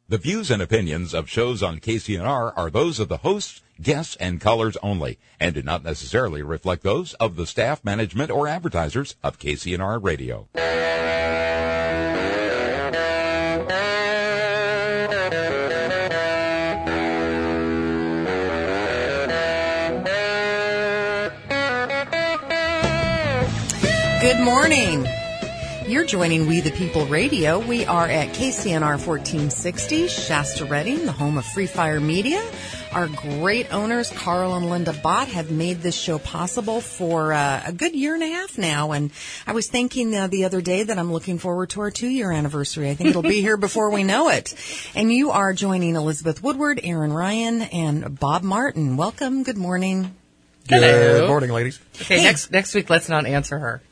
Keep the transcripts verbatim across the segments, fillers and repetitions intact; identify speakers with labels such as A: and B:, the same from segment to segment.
A: The views and opinions of shows on K C N R are those of the hosts, guests, and callers only, and do not necessarily reflect those of the staff, management, or advertisers of K C N R Radio.
B: Good morning. You're joining We the People Radio. We are at K C N R fourteen sixty, Shasta Redding, the home of Free Fire Media. Our great owners, Carl and Linda Bott, have made this show possible for uh, a good year and a half now. And I was thinking uh, the other day that I'm looking forward to our two-year anniversary. I think it'll be here before we know it. And you are joining Elizabeth Woodward, Aaron Ryan, and Bob Martin. Welcome. Good morning.
C: Good
D: Hello.
C: morning, ladies.
D: Okay,
B: Hey.
D: next next week, let's not answer her.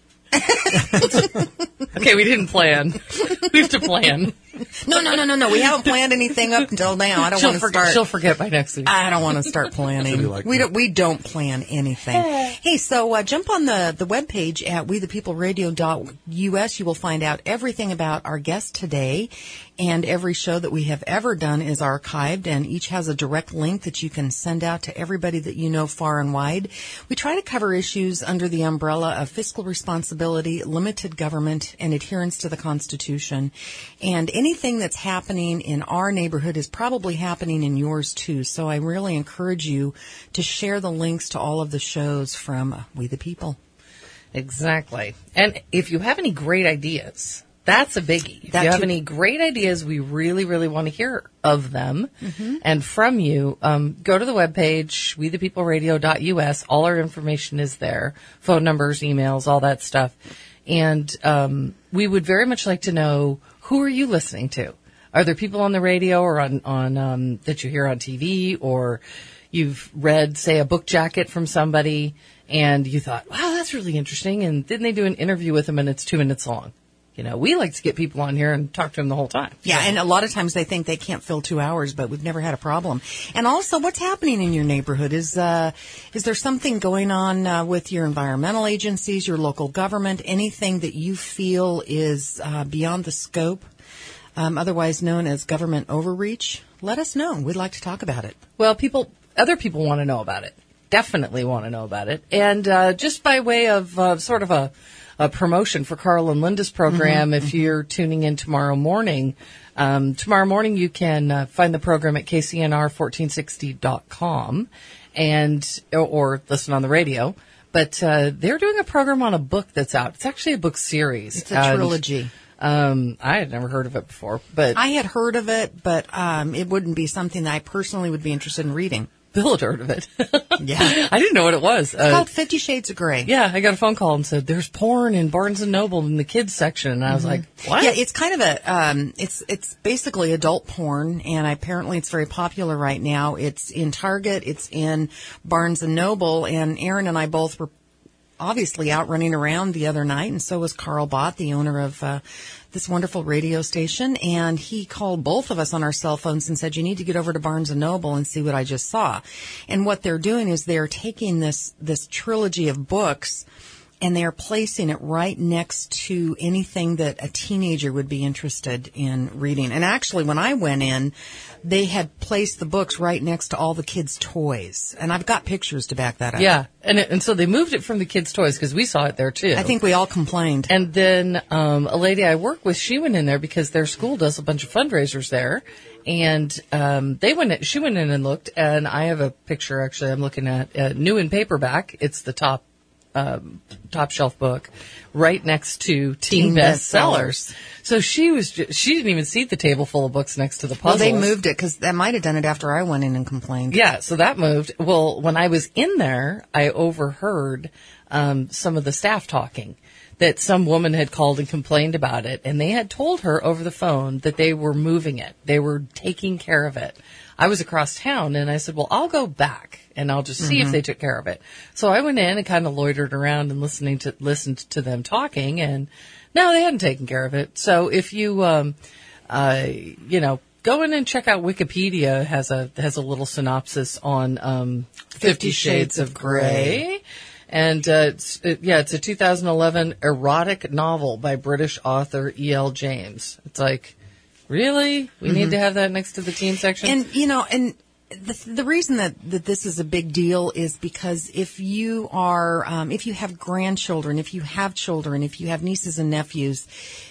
D: Okay, we didn't plan. We have to plan.
B: No, no, no, no, no. We haven't planned anything up until now. I don't
D: She'll
B: want to
D: forget.
B: start.
D: She'll forget by next week.
B: I don't want to start planning.
C: Like
B: we
C: me.
B: don't. We don't plan anything. Hey, so uh, jump on the the webpage at we the people radio dot U S. You will find out everything about our guest today, and every show that we have ever done is archived, and each has a direct link that you can send out to everybody that you know far and wide. We try to cover issues under the umbrella of fiscal responsibility, limited government, and adherence to the Constitution. And anything that's happening in our neighborhood is probably happening in yours too. So I really encourage you to share the links to all of the shows from uh, We the People.
D: Exactly. And if you have any great ideas, that's a biggie. If
B: That
D: you have
B: too.
D: any great ideas, we really, really want to hear of them
B: Mm-hmm.
D: and from you. Um, go to the webpage, we the people radio dot U S. All our information is there. Phone numbers, emails, all that stuff. And um, we would very much like to know, who are you listening to? Are there people on the radio or on, on um, that you hear on T V, or you've read, say, a book jacket from somebody and you thought, wow, that's really interesting, and then they do an interview with them and it's two minutes long? You know, we like to get people on here and talk to them the whole time.
B: Yeah, and a lot of times they think they can't fill two hours, but we've never had a problem. And also, what's happening in your neighborhood? Is uh, is there something going on uh, with your environmental agencies, your local government, anything that you feel is uh, beyond the scope, um, otherwise known as government overreach? Let us know. We'd like to talk about it.
D: Well, people, other people want to know about it. Definitely want to know about it. And uh, just by way of uh, sort of a, a promotion for Carl and Linda's program, if you're tuning in tomorrow morning, um, tomorrow morning you can uh, find the program at K C N R fourteen sixty dot com and or, or listen on the radio. But uh, they're doing a program on a book that's out. It's actually a book series.
B: It's a
D: And,
B: trilogy.
D: um, I had never heard of it before, but
B: I had heard of it, but um, it wouldn't be something that I personally would be interested in reading.
D: Bill had heard of it.
B: Yeah.
D: I didn't know what it was.
B: It's called Fifty Shades of Grey.
D: Yeah, I got a phone call and said, there's porn in Barnes and Noble in the kids section. And I was like, what?
B: Yeah, it's kind of a, um, it's, it's basically adult porn, and apparently it's very popular right now. It's in Target, it's in Barnes and Noble, and Aaron and I both were obviously out running around the other night, and so was Carl Bott, the owner of, uh, this wonderful radio station, and he called both of us on our cell phones and said, you need to get over to Barnes and Noble and see what I just saw. And what they're doing is they're taking this, this trilogy of books, and they're placing it right next to anything that a teenager would be interested in reading. And actually, when I went in, they had placed the books right next to all the kids' toys. And I've got pictures to back that up.
D: Yeah, and it, and so they moved it from the kids' toys because we saw it there too.
B: I think we all complained.
D: And then um, a lady I work with, she went in there because their school does a bunch of fundraisers there, and um, they went. In, she went in and looked, and I have a picture actually. I'm looking at uh, new in paperback. It's the top. Um, top shelf book right next to teen,
B: Teen
D: bestsellers.
B: bestsellers.
D: So she was, ju- she didn't even see the table full of books next to the
B: Well,
D: puzzles.
B: they moved it because that might have done it after I went in and complained.
D: Yeah, so that moved. Well, when I was in there, I overheard um, some of the staff talking that some woman had called and complained about it, and they had told her over the phone that they were moving it. They were taking care of it. I was across town, and I said, well, I'll go back, and I'll just see
B: Mm-hmm.
D: if they took care of it. So I went in and kind of loitered around and listening to listened to them talking, and no, they hadn't taken care of it. So if you, um, uh, you know, go in and check out Wikipedia. has a has a little synopsis on um, Fifty Shades of Grey. And, uh, it's, it, yeah, it's a two thousand eleven erotic novel by British author E L James. It's like, Really? We mm-hmm. need to have that next to the teen section?
B: And, you know, and the, the reason that, that this is a big deal is because if you are, um, if you have grandchildren, if you have children, if you have nieces and nephews,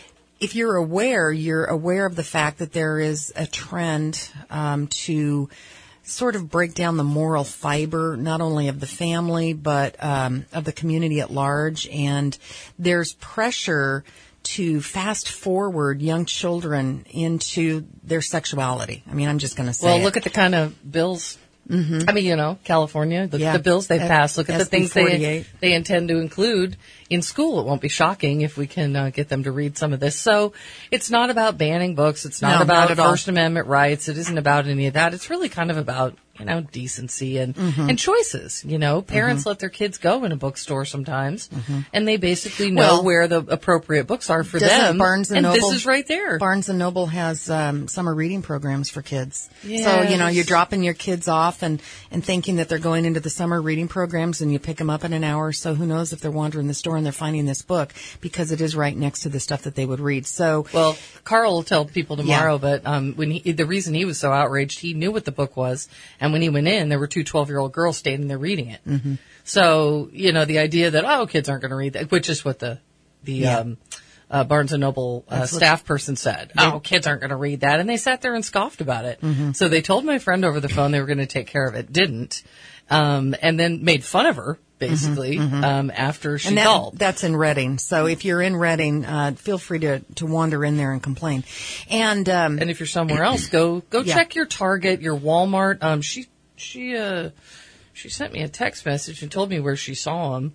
B: if you're aware, you're aware of the fact that there is a trend um, to sort of break down the moral fiber, not only of the family, but um, of the community at large. And there's pressure to fast forward young children into their sexuality. I mean, I'm just going to say
D: Well,
B: it.
D: look at the kind of bills. Mm-hmm. I mean, you know, California, the,
B: yeah.
D: the bills they've
B: F-
D: passed. Look at
B: S B
D: the things they they intend to include in school. It won't be shocking if we can uh, get them to read some of this. So it's not about banning books. It's not
B: no,
D: about
B: not
D: First Amendment rights. It isn't about any of that. It's really kind of about, you know, decency and, mm-hmm. and choices. You know, parents mm-hmm. let their kids go in a bookstore sometimes, mm-hmm. and they basically know
B: well,
D: where the appropriate books are for them.
B: Barnes and,
D: and
B: Noble,
D: this is right there.
B: Barnes and Noble has um, summer reading programs for kids.
D: Yes.
B: So, you know, you're dropping your kids off and, and thinking that they're going into the summer reading programs, and you pick them up in an hour. So who knows if they're wandering the store and they're finding this book, because it is right next to the stuff that they would read. So,
D: well, Carl will tell people tomorrow,
B: yeah.
D: but um, when he, the reason he was so outraged, he knew what the book was, and when he went in, there were two twelve-year-old girls standing there reading it. Mm-hmm. So, you know, the idea that, oh, kids aren't going to read that, which is what the the
B: yeah.
D: um, uh, Barnes and Noble uh, staff person said.
B: Yeah.
D: Oh, kids aren't going to read that. And they sat there and scoffed about it.
B: Mm-hmm.
D: So they told my friend over the phone they were going to take care of it, didn't, um, and then made fun of her, basically, mm-hmm, mm-hmm. Um, after she
B: and that,
D: called.
B: That's in Reading. So if you're in Reading, uh, feel free to, to wander in there and complain. And um,
D: and if you're somewhere else, go go
B: yeah.
D: check your Target, your Walmart. Um, she she uh she sent me a text message and told me where she saw them.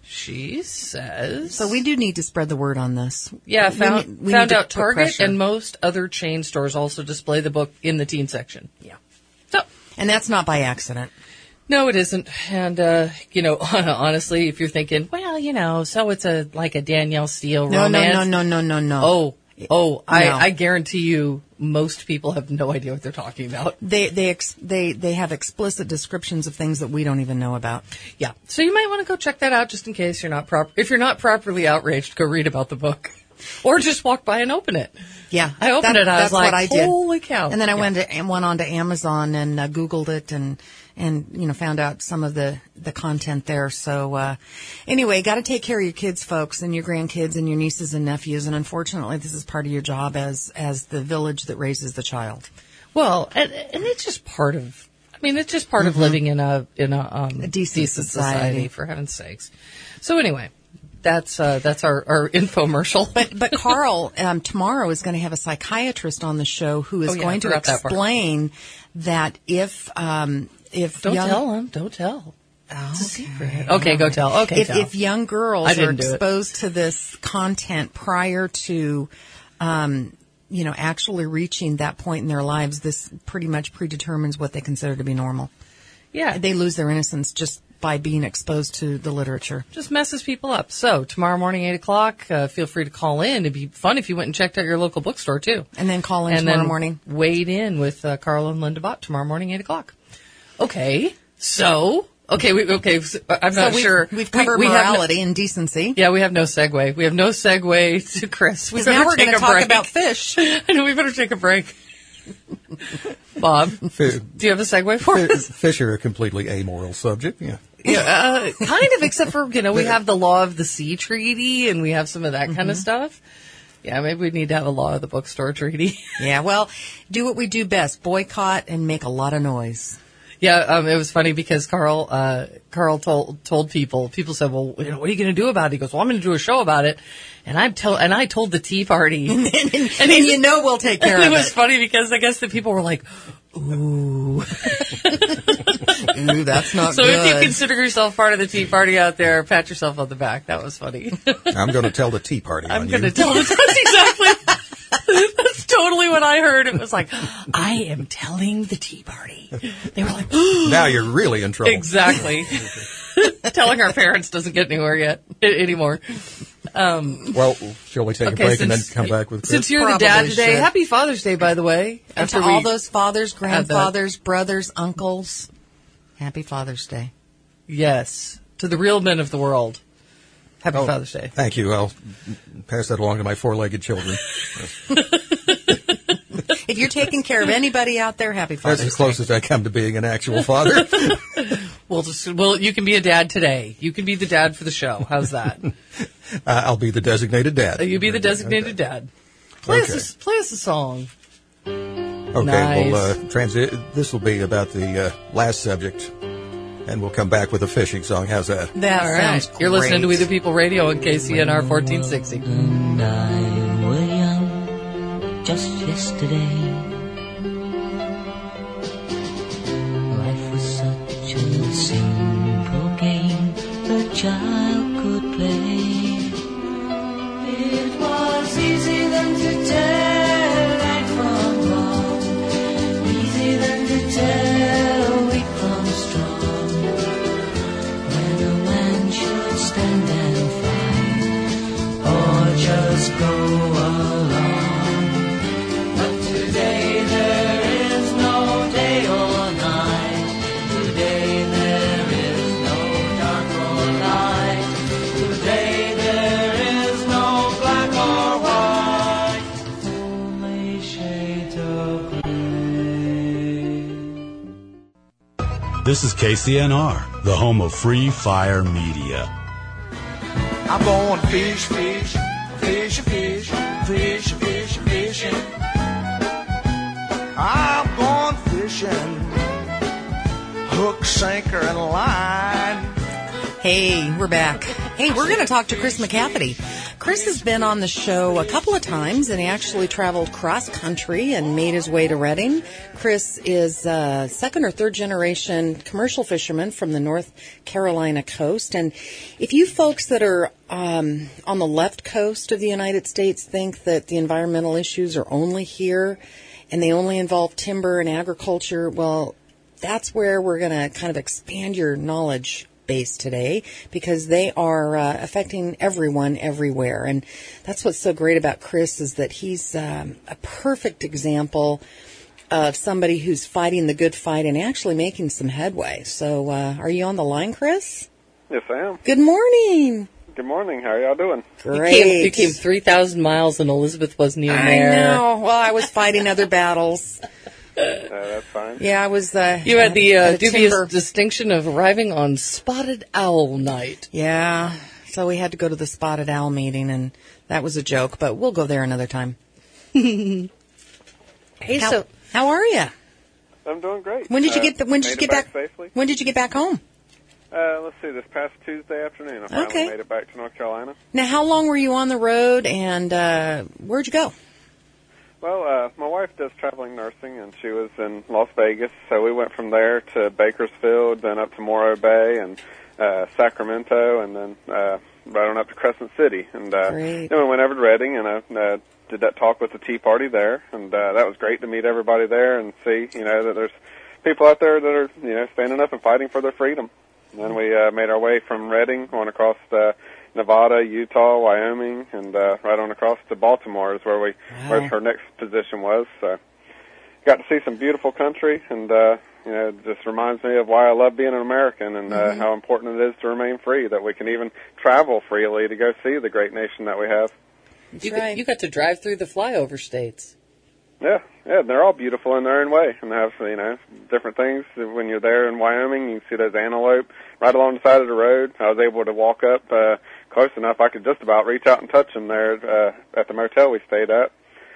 D: She says.
B: So we do need to spread the word on this.
D: Yeah, found,
B: we, we
D: found out
B: Target
D: pressure. And most other chain stores also display the book in the teen section.
B: Yeah.
D: So,
B: and that's not by accident.
D: No, it isn't. And, uh, you know, honestly, if you're thinking, well, you know, so it's a like a Danielle Steele
B: no,
D: romance.
B: No, no, no, no, no, no.
D: Oh, oh,
B: no.
D: I, I guarantee you most people have no idea what they're talking about.
B: They they ex, they they have explicit descriptions of things that we don't even know about.
D: Yeah. So you might want to go check that out just in case you're not proper. If you're not properly outraged, go read about the book. Or just walk by and open it.
B: Yeah,
D: I opened
B: that,
D: it. I
B: that's
D: was like,
B: what I did.
D: "Holy cow!"
B: And then I
D: yeah.
B: went to, went on to Amazon and uh, Googled it and and you know found out some of the, the content there. So uh, anyway, got to take care of your kids, folks, and your grandkids and your nieces and nephews. And unfortunately, this is part of your job as as the village that raises the child.
D: Well, and, and it's just part of. I mean, it's just part mm-hmm. of living in a in a, um,
B: a decent,
D: decent
B: society.
D: society, for heaven's sakes. So anyway. That's uh, that's our, our infomercial.
B: But but Carl um, tomorrow is going to have a psychiatrist on the show who is
D: oh, yeah,
B: going to explain that, that if um, if
D: don't
B: young,
D: tell him, don't tell.
B: Oh,
D: it's a
B: okay.
D: secret. Okay, go tell. Okay,
B: if
D: tell.
B: if young girls
D: I
B: are
D: didn't do it.
B: exposed to this content prior to, um, you know, actually reaching that point in their lives, this pretty much predetermines what they consider to be normal.
D: Yeah,
B: they lose their innocence just by being exposed to the literature.
D: Just messes people up. So tomorrow morning, eight o'clock, uh, feel free to call in. It'd be fun if you went and checked out your local bookstore too.
B: And then call in
D: and
B: tomorrow
D: then
B: morning.
D: Wade in with uh, Carl and Linda Bott tomorrow morning, eight o'clock. Okay, so okay, we, okay. So I'm
B: so
D: not
B: we've,
D: sure.
B: We've covered
D: we, we
B: morality
D: no,
B: and decency.
D: Yeah, we have no segue. We have no segue to Chris. We
B: now we're
D: going to
B: talk
D: break.
B: about fish.
D: I know we better take a break. Bob,
C: Fish,
D: do you have a segue for us?
C: Fish are a completely amoral subject. Yeah.
D: Yeah, uh, kind of, except for, you know, we have the Law of the Sea Treaty and we have some of that kind
B: mm-hmm.
D: of stuff. Yeah, maybe we need to have a Law of the Bookstore Treaty.
B: Yeah, well, do what we do best, boycott and make a lot of noise.
D: Yeah, um, it was funny because Carl, uh, Carl told, told people, people said, well, you know, what are you going to do about it? He goes, well, I'm going to do a show about it. And I'm tell, and I told the Tea Party.
B: and, and, and, and you know we'll take care of it.
D: It was funny because I guess the people were like, ooh.
B: Ooh, that's not
D: so
B: good.
D: So if you consider yourself part of the Tea Party out there, pat yourself on the back. That was funny.
C: I'm going to tell the Tea Party
D: I'm
C: on
D: going
C: you.
D: to tell the That's exactly. That's totally what I heard. It was like, I am telling the Tea Party. They were like,
C: now you're really in trouble.
D: Exactly. Telling our parents doesn't get anywhere yet anymore. Um,
C: well, shall we take
D: okay,
C: a break
D: since,
C: and then come back with Chris?
D: Since you're
B: Probably
D: the dad today,
B: should.
D: Happy Father's Day, by the way.
B: And to
D: we,
B: all those fathers, grandfathers, brothers, uncles, Happy Father's Day.
D: Yes. To the real men of the world. Happy
C: oh,
D: Father's Day.
C: Thank you. I'll pass that along to my four-legged children.
B: if you're taking care of anybody out there, happy Father's
C: That's as close
B: Day.
C: as I come to being an actual father.
D: We'll just, well, you can be a dad today. You can be the dad for the show. How's that?
C: uh, I'll be the designated dad.
D: You be the designated dad. Play,
C: Okay.
D: us, a, play us a song.
C: Okay,
D: Nice.
C: well, uh, transi- this will be about the uh, last subject, and we'll come back with a fishing song. How's that?
B: That
D: All right.
B: sounds
D: You're listening to We
B: great.
D: the People Radio on K C N R fourteen sixty.
E: And I were young just yesterday. Life was such a simple game the child could play. It was easy then to tell right from wrong, easy then to tell weak from strong. When a man should stand and fight, or just go along. But today there is no day or night. Today there is no dark or light. Today there is no black or white. Only shades of gray.
F: This is K C N R, the home of free fire media.
G: I'm going fish, fish, fish, fish, fish, fish, fishing. I'm going fishing, hook, sinker, and line.
B: Hey, we're back. Hey, we're going to talk to Chris McCafferty. Chris has been on the show a couple of times, and he actually traveled cross-country and made his way to Redding. Chris is a second or third generation commercial fisherman from the North Carolina coast. And if you folks that are um, on the left coast of the United States think that the environmental issues are only here and they only involve timber and agriculture, well, that's where we're going to kind of expand your knowledge base today, because they are uh, affecting everyone everywhere. And that's what's so great about Chris, is that he's um, a perfect example of somebody who's fighting the good fight and actually making some headway. So uh, are you on the line, Chris?
H: Yes, I am.
B: Good morning.
H: Good morning. How are y'all doing?
B: Great.
D: You came, you came three thousand miles and Elizabeth wasn't even
B: I
D: there.
B: know. Well, I was fighting other battles.
H: Uh, that's fine.
B: Yeah, I was. Uh,
D: You had the uh,
B: at a
D: dubious
B: timber-
D: distinction of arriving on Spotted Owl Night.
B: Yeah, so we had to go to the Spotted Owl meeting, and that was a joke, but we'll go there another time.
D: Hey,
B: How,
D: so
B: how are you?
H: I'm doing great.
B: When did you
H: Uh,
B: get? The, when did
H: made
B: you
H: it
B: get
H: back,
B: back?
H: safely?
B: When did you get back home?
H: Uh, let's see. This past Tuesday afternoon, I finally
B: Okay.
H: made it back to North Carolina.
B: Now, how long were you on the road, and uh, where'd you go?
H: Well, uh, my wife does traveling nursing, and she was in Las Vegas, so we went from there to Bakersfield, then up to Morro Bay, and uh, Sacramento, and then uh, right on up to Crescent City. And uh,
B: Great.
H: then we went over to Redding, and I uh, did that talk with the Tea Party there, and uh, that was great to meet everybody there and see, you know, that there's people out there that are, you know, standing up and fighting for their freedom. And then we uh, made our way from Redding on across uh, Nevada, Utah, Wyoming, and uh, right on across to Baltimore is where we
B: Wow.
H: where her next position was. So got to see some beautiful country, and uh, you know, it just reminds me of why I love being an American and uh,
B: Mm-hmm.
H: how important it is to remain free, that we can even travel freely to go see the great nation that we have.
D: you,
B: right.
D: got, you got to drive through the flyover states.
H: Yeah, yeah, they're all beautiful in their own way, and they have, you know, different things. When you're there in Wyoming, you can see those antelope right along the side of the road. I was able to walk up uh, close enough I could just about reach out and touch them there uh, at the motel we stayed at.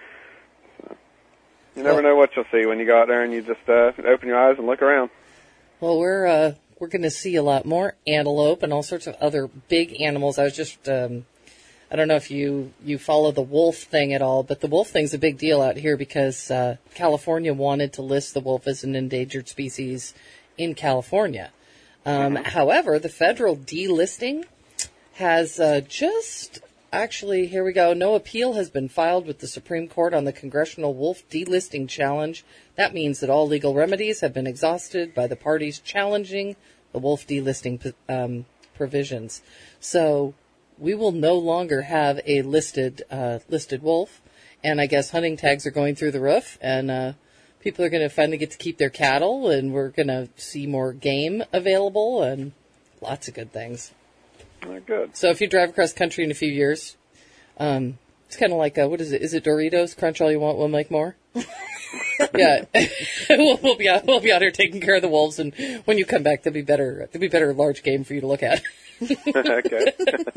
H: So, you never
D: Well-
H: know what you'll see when you go out there and you just uh, open your eyes and look around.
D: Well, we're uh, we're going to see a lot more antelope and all sorts of other big animals. I was just, um, I don't know if you, you follow the wolf thing at all, but the wolf thing's a big deal out here because uh, California wanted to list the wolf as an endangered species in California. Um, However, the federal delisting has uh, just, actually, here we go, no appeal has been filed with the Supreme Court on the Congressional Wolf Delisting Challenge. That means that all legal remedies have been exhausted by the parties challenging the wolf delisting um, provisions. So we will no longer have a listed uh, listed wolf, and I guess hunting tags are going through the roof, and uh, people are going to finally get to keep their cattle, and we're going to see more game available, and lots of good things.
H: They're good.
D: So if you drive across country in a few years, um, it's kind of like, a, what is it? Is it Doritos? Crunch all you want, we'll make more? Yeah, we'll, we'll be out. We'll be out here taking care of the wolves, and when you come back, there'll be better. There'll be better large game for you to look at.
H: Okay.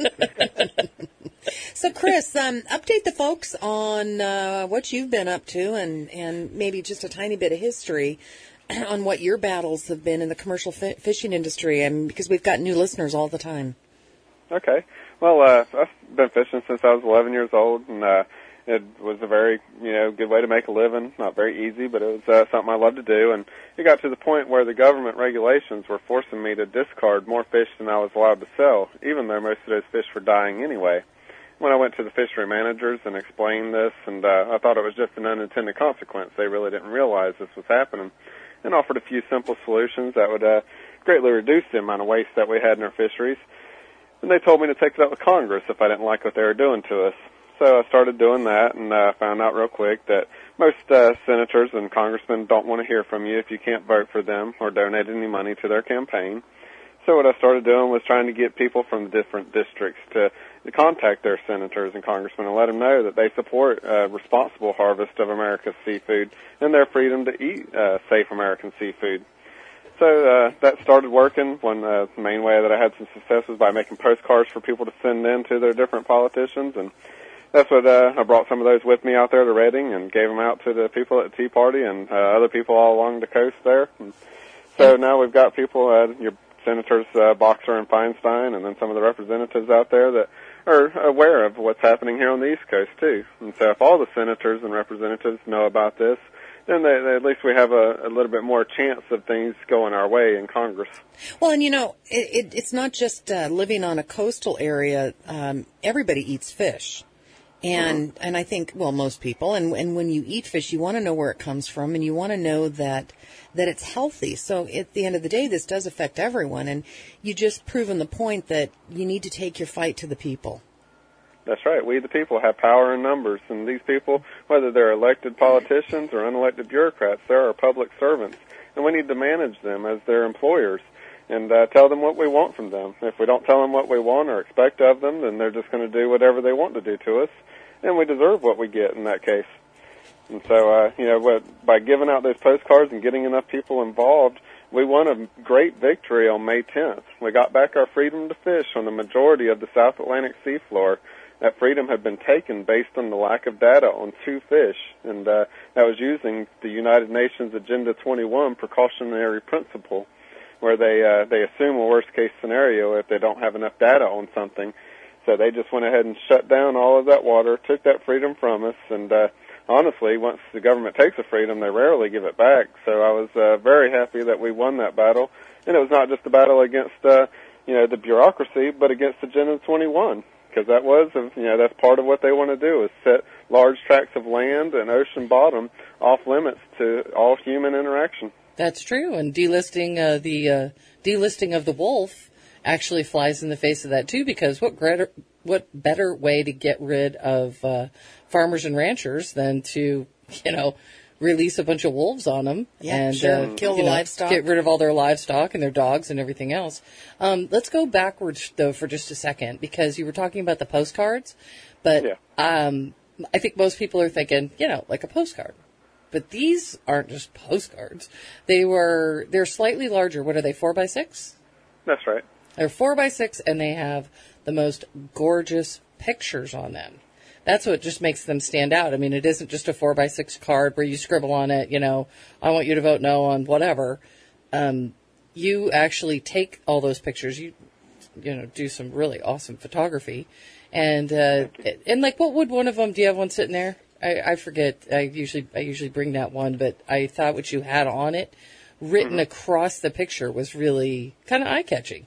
B: So, Chris, um, update the folks on uh, what you've been up to, and and maybe just a tiny bit of history on what your battles have been in the commercial fi- fishing industry, and because we've got new listeners all the time.
H: Okay. Well, uh, I've been fishing since I was eleven years old, and uh, it was a very, you know, good way to make a living. Not very easy, but it was uh, something I loved to do. And it got to the point where the government regulations were forcing me to discard more fish than I was allowed to sell, even though most of those fish were dying anyway. When I went to the fishery managers and explained this, and uh, I thought it was just an unintended consequence. They really didn't realize this was happening, and offered a few simple solutions that would uh, greatly reduce the amount of waste that we had in our fisheries. And they told me to take it up with Congress if I didn't like what they were doing to us. So I started doing that, and uh, found out real quick that most uh, senators and congressmen don't want to hear from you if you can't vote for them or donate any money to their campaign. So what I started doing was trying to get people from the different districts to, to contact their senators and congressmen and let them know that they support uh, responsible harvest of America's seafood and their freedom to eat uh, safe American seafood. So uh, that started working. One uh, main way that I had some success was by making postcards for people to send in to their different politicians, and that's what uh, I brought some of those with me out there to Reading and gave them out to the people at the Tea Party and uh, other people all along the coast there. And so now we've got people, uh, your Senators uh, Boxer and Feinstein, and then some of the representatives out there that are aware of what's happening here on the East Coast too. And so if all the senators and representatives know about this, then they, they, at least we have a, a little bit more chance of things going our way in Congress.
B: Well, and you know, it, it, it's not just uh, living on a coastal area. Um, everybody eats fish. And mm-hmm. and I think, well, most people, and, and when you eat fish, you want to know where it comes from, and you want to know that that it's healthy. So at the end of the day, this does affect everyone, and you just proven the point that you need to take your fight to the people.
H: That's right. We, the people, have power in numbers, and these people, whether they're elected politicians or unelected bureaucrats, they're our public servants, and we need to manage them as their employers and uh, tell them what we want from them. If we don't tell them what we want or expect of them, then they're just going to do whatever they want to do to us, and we deserve what we get in that case. And so, uh, you know, what, by giving out those postcards and getting enough people involved, we won a great victory on May tenth. We got back our freedom to fish on the majority of the South Atlantic seafloor. That freedom had been taken based on the lack of data on two fish, and uh, that was using the United Nations Agenda twenty-one precautionary principle, where they uh, they assume a worst-case scenario if they don't have enough data on something. So they just went ahead and shut down all of that water, took that freedom from us, and uh, honestly, once the government takes a freedom, they rarely give it back. So I was uh, very happy that we won that battle, and it was not just a battle against uh, you know the bureaucracy, but against Agenda twenty-one, because that was you know that's part of what they want to do is set large tracts of land and ocean bottom off limits to all human interaction.
D: That's true, and delisting uh, the uh, delisting of the wolf actually flies in the face of that too, because what greater, what better way to get rid of uh, farmers and ranchers than to, you know, release a bunch of wolves on them
B: yeah,
D: and
B: sure.
D: uh,
B: kill the
D: you know,
B: livestock,
D: get rid of all their livestock and their dogs and everything else. Um, let's go backwards though for just a second, because you were talking about the postcards, but
H: yeah.
D: um, I think most people are thinking, you know, like a postcard. But these aren't just postcards. They were, they're slightly larger. What are they, four by six?
H: That's right.
D: They're four by six, and they have the most gorgeous pictures on them. That's what just makes them stand out. I mean, it isn't just a four by six card where you scribble on it, you know, I want you to vote no on whatever. Um, you actually take all those pictures. You, you know, do some really awesome photography. And, uh, and like, what would one of them, do you have one sitting there? I, I forget. I usually, I usually bring that one, but I thought what you had on it, written mm-hmm. across the picture, was really kind of eye-catching.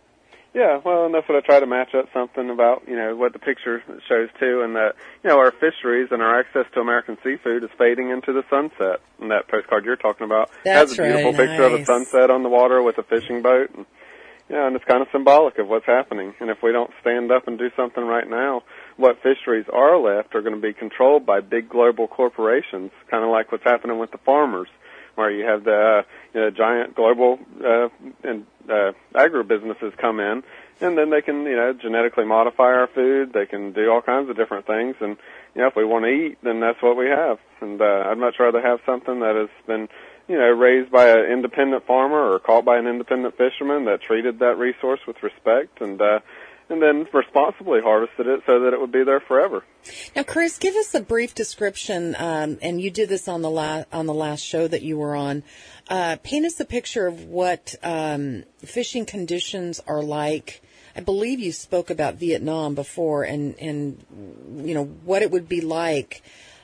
H: Yeah, well, and that's what I try to match up something about, you know, what the picture shows too, and that, you know, our fisheries and our access to American seafood is fading into the sunset. And that postcard you're talking about
D: That's
H: has a beautiful
B: right.
H: picture
B: nice.
H: of a sunset on the water with a fishing boat. And, yeah, and it's kind of symbolic of what's happening. And if we don't stand up and do something right now, what fisheries are left are going to be controlled by big global corporations, kind of like what's happening with the farmers, where you have the uh, you know, giant global uh, and uh, agribusinesses come in, and then they can, you know, genetically modify our food. They can do all kinds of different things, and you know, if we want to eat, then that's what we have. And uh, I'd much rather have something that has been, you know, raised by an independent farmer or caught by an independent fisherman that treated that resource with respect and uh, and then responsibly harvested it so that it would be there forever.
B: Now, Chris, give us a brief description, um, and you did this on the la- on the last show that you were on. Uh, paint us a picture of what um, fishing conditions are like. I believe you spoke about Vietnam before, and, and you know what it would be like,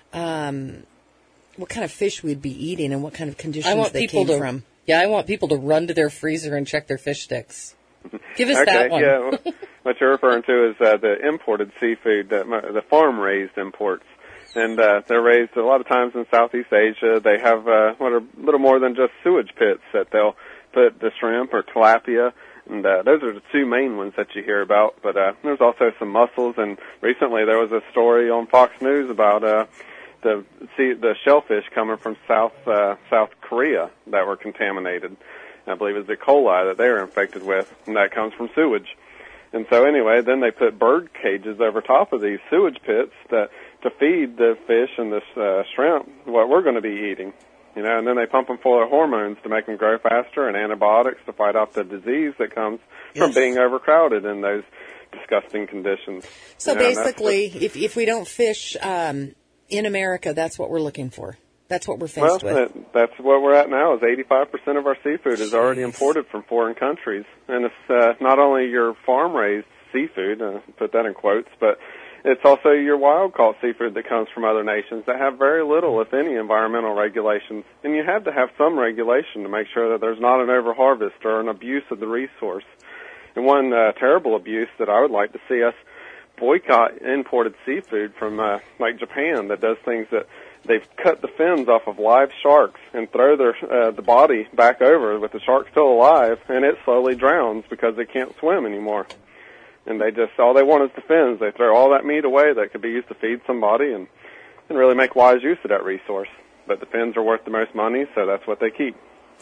B: um, what kind of fish we'd be eating, and what kind of conditions
D: I want
B: they
D: people
B: came
D: to,
B: from.
D: Yeah, I want people to run to their freezer and check their fish sticks. Give us
H: okay,
D: that one.
H: yeah. Well, what you're referring to is uh, the imported seafood, the, the farm-raised imports. And uh, they're raised a lot of times in Southeast Asia. They have uh, what are a little more than just sewage pits that they'll put the shrimp or tilapia. And uh, those are the two main ones that you hear about. But uh, there's also some mussels. And recently there was a story on Fox News about uh, the sea, the shellfish coming from South uh, South Korea that were contaminated. I believe it's E. coli that they were infected with, and that comes from sewage. And so anyway, then they put bird cages over top of these sewage pits that to feed the fish and the uh, shrimp what we're going to be eating. You know, and then they pump them full of hormones to make them grow faster and antibiotics to fight off the disease that comes
B: Yes.
H: from being overcrowded in those disgusting conditions.
B: So
H: You know, and that's
B: basically, if if we don't fish um, in America, that's what we're looking for. That's what we're
H: Well,
B: faced with.
H: that, that's what we're at now. Is eighty-five percent of our seafood is already
B: Jeez.
H: imported from foreign countries, and it's uh, not only your farm-raised seafood, uh, put that in quotes, but it's also your wild-caught seafood that comes from other nations that have very little, if any, environmental regulations. And you have to have some regulation to make sure that there's not an overharvest or an abuse of the resource. And one uh, terrible abuse that I would like to see us boycott imported seafood from, uh, like Japan, that does things that they've cut the fins off of live sharks and throw their uh, the body back over with the shark still alive, and it slowly drowns because they can't swim anymore. And they just, all they want is the fins. They throw all that meat away that could be used to feed somebody and, and really make wise use of that resource. But the fins are worth the most money, so that's what they keep.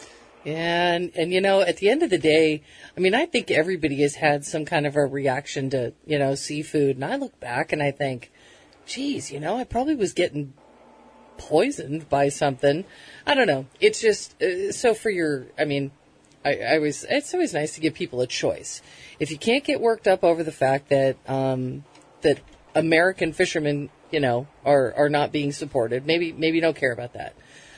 D: Yeah, and, and, you know, at the end of the day, I mean, I think everybody has had some kind of a reaction to, you know, seafood. And I look back and I think, geez, you know, I probably was getting poisoned by something. I don't know. It's just, uh, so for your, I mean, I, I was, it's always nice to give people a choice. If you can't get worked up over the fact that, um, that American fishermen, you know, are, are not being supported, maybe, maybe you don't care about that.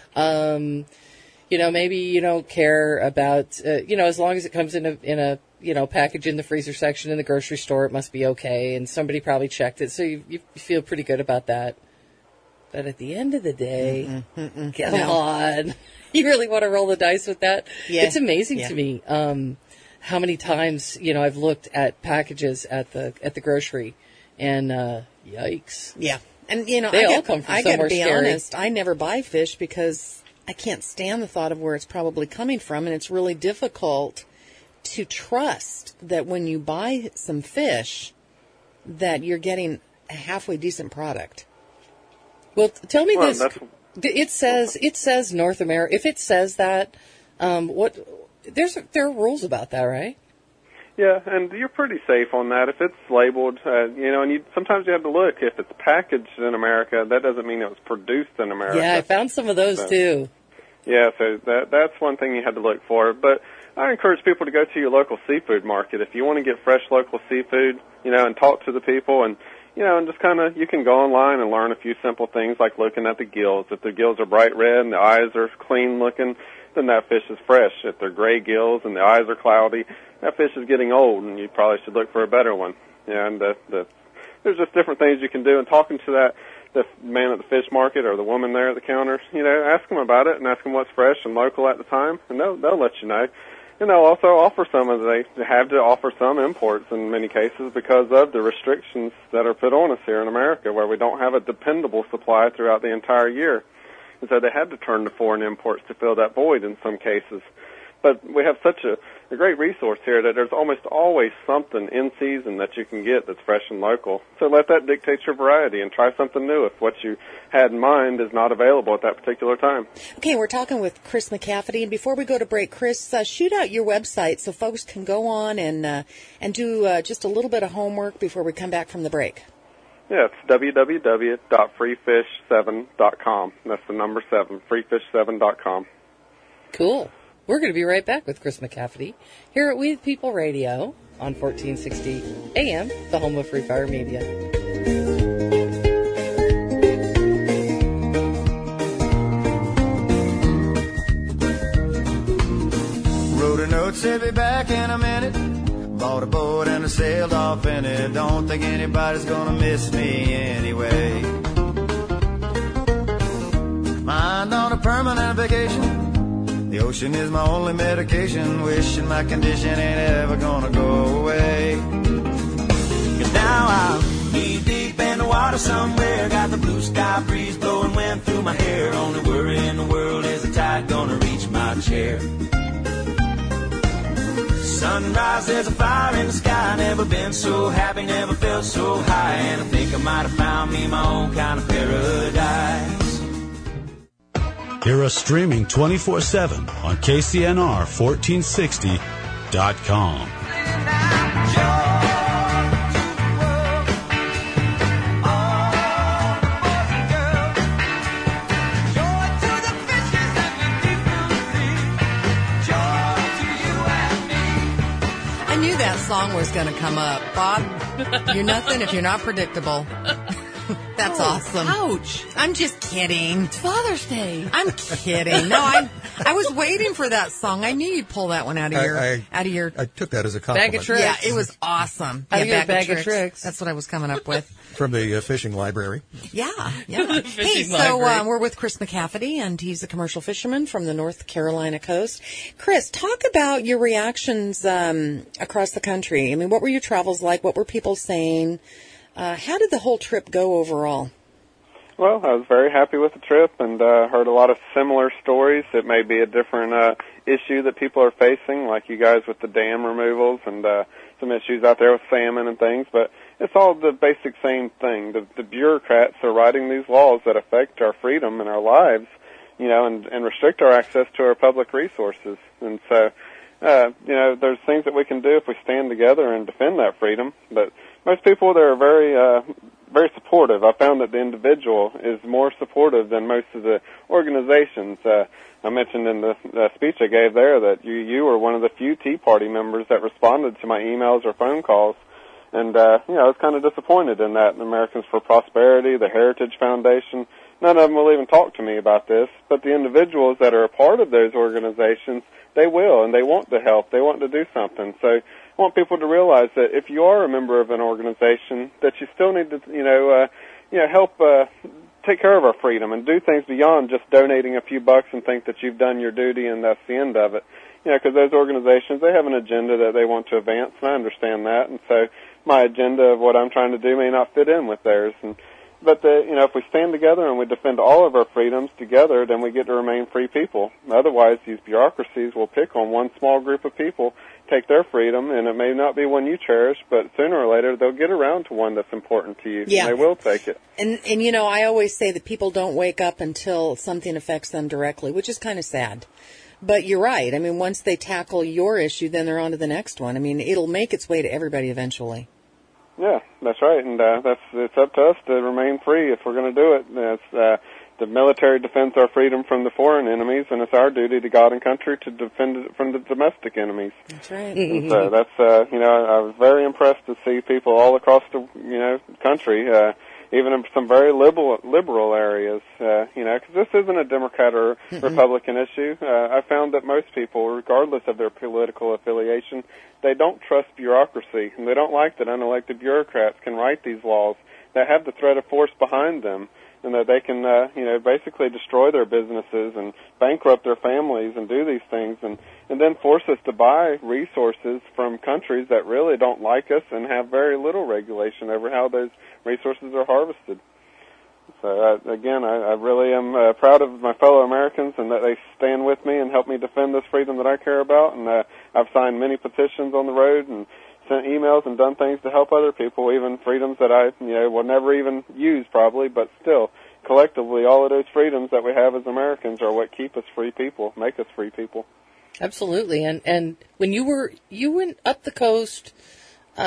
D: Um, you know, maybe you don't care about, uh, you know, as long as it comes in a, in a, you know, package in the freezer section in the grocery store, it must be okay. And somebody probably checked it. So you, you feel pretty good about that. But at the end of the day, mm-mm, mm-mm. come
B: No.
D: on. You really want to roll the dice with that?
B: Yeah.
D: It's amazing
B: Yeah.
D: to me, um, how many times, you know, I've looked at packages at the, at the grocery and, uh, yikes.
B: Yeah. And, you know,
D: They
B: I
D: all
B: got,
D: come from
B: I got to
D: somewhere
B: be
D: scary.
B: honest, I never buy fish because I can't stand the thought of where it's probably coming from, and it's really difficult to trust that when you buy some fish that you're getting a halfway decent product.
D: Well, t- tell me
H: Well,
D: this.
H: that's-
D: It says, it says North America. If it says that, um, what, there's, there are rules about that, right?
H: Yeah, and you're pretty safe on that. If it's labeled, uh, you know, and you sometimes you have to look. If it's packaged in America, that doesn't mean it was produced in America.
D: Yeah, I found some of those
H: So-
D: too.
H: Yeah, so that that's one thing you had to look for. But I encourage people to go to your local seafood market. If you want to get fresh local seafood, you know, and talk to the people and, you know, and just kind of, you can go online and learn a few simple things like looking at the gills. If the gills are bright red and the eyes are clean looking, then that fish is fresh. If they're gray gills and the eyes are cloudy, that fish is getting old and you probably should look for a better one. Yeah, and the, the, there's just different things you can do. And talking to that, the man at the fish market or the woman there at the counter, you know, ask them about it and ask them what's fresh and local at the time, and they'll, they'll let you know. And they'll also offer some, as they have to offer some imports in many cases because of the restrictions that are put on us here in America, where we don't have a dependable supply throughout the entire year. And so they had to turn to foreign imports to fill that void in some cases. But we have such a, a great resource here that there's almost always something in season that you can get that's fresh and local. So let that dictate your variety and try something new if what you had in mind is not available at that particular time.
B: Okay, we're talking with Chris McCafferty, and before we go to break, Chris, uh, shoot out your website so folks can go on and uh, and do uh, just a little bit of homework before we come back from the break.
H: Yeah, it's w w w dot free fish seven dot com. That's the number seven, free fish seven dot com.
D: Cool. We're going to be right back with Chris McCafferty here at We the People Radio on fourteen sixty A M, the home of Free Fire Media.
I: Wrote a note, said be back in a minute. Bought a boat and I sailed off in it. Don't think anybody's gonna miss me anyway. Mind on a permanent vacation. The ocean is my only medication. Wishing my condition ain't ever gonna go away. 'Cause now I'm knee deep in the water somewhere. Got the blue sky breeze blowing wind through my hair. Only worry in the world is the tide gonna reach my chair. Sunrise, there's a fire in the sky. Never been so happy, never felt so high. And I think I might have found me my own kind of paradise.
F: Hear us streaming twenty-four seven on K C N R fourteen sixty dot com.
B: That song was going to come up. Bob, you're nothing if you're not predictable. That's
D: oh,
B: awesome.
D: Ouch.
B: I'm just kidding.
D: It's Father's Day.
B: I'm kidding. No, I I was waiting for that song. I knew you'd pull that one out of your
C: I, I,
B: out of your
C: I took that as a compliment.
D: Bag of tricks.
B: Yeah, it was awesome.
D: Out
B: yeah,
D: of your
B: bag,
D: bag
B: of, tricks.
D: of tricks.
B: That's what I was coming up with.
C: From the uh, fishing library.
B: Yeah, yeah. Hey, so
D: library.
B: um, we're with Chris McCafferty, and he's a commercial fisherman from the North Carolina coast. Chris, talk about your reactions um, across the country. I mean, what were your travels like? What were people saying? Uh, how did the whole trip go overall?
H: Well, I was very happy with the trip and uh, heard a lot of similar stories. It may be a different uh, issue that people are facing, like you guys with the dam removals and uh, some issues out there with salmon and things, but it's all the basic same thing. The, the bureaucrats are writing these laws that affect our freedom and our lives, you know, and, and restrict our access to our public resources. And so, uh, you know, there's things that we can do if we stand together and defend that freedom, but most people, they're very, uh, very supportive. I found that the individual is more supportive than most of the organizations. Uh, I mentioned in the uh, speech I gave there that you, you were one of the few Tea Party members that responded to my emails or phone calls. And, uh, you know, I was kind of disappointed in that. Americans for Prosperity, the Heritage Foundation, none of them will even talk to me about this. But the individuals that are a part of those organizations, they will, and they want to help. They want to do something. So I want people to realize that if you are a member of an organization, that you still need to, you know, uh, you know, help uh, take care of our freedom and do things beyond just donating a few bucks and think that you've done your duty and that's the end of it. You know, because those organizations, they have an agenda that they want to advance, and I understand that. And so my agenda of what I'm trying to do may not fit in with theirs. And But, the, you know, if we stand together and we defend all of our freedoms together, then we get to remain free people. Otherwise, these bureaucracies will pick on one small group of people, take their freedom, and it may not be one you cherish, but sooner or later they'll get around to one that's important to you.
B: Yeah.
H: And they will take it.
B: And, and, you know, I always say that people don't wake up until something affects them directly, which is kind of sad. But you're right. I mean, once they tackle your issue, then they're on to the next one. I mean, it'll make its way to everybody eventually.
H: Yeah, that's right, and uh, that's it's up to us to remain free if we're going to do it. It's, uh, the military defends our freedom from the foreign enemies, and it's our duty to God and country to defend it from the domestic enemies.
B: That's right.
H: And so that's uh, you know, I was very impressed to see people all across the you know country, uh, even in some very liberal liberal areas. Uh, you know, because this isn't a Democrat or
B: Mm-mm.
H: Republican issue. Uh, I found that most people, regardless of their political affiliation, they don't trust bureaucracy, and they don't like that unelected bureaucrats can write these laws that have the threat of force behind them, and that they can, uh, you know, basically destroy their businesses and bankrupt their families and do these things, and, and then force us to buy resources from countries that really don't like us and have very little regulation over how those resources are harvested. So, uh, again, I, I really am uh, proud of my fellow Americans and that they stand with me and help me defend this freedom that I care about. And uh, I've signed many petitions on the road and sent emails and done things to help other people, even freedoms that I, you know, will never even use probably, but still, collectively, all of those freedoms that we have as Americans are what keep us free people, make us free people.
D: Absolutely. And and when you were, you went up the coast, uh,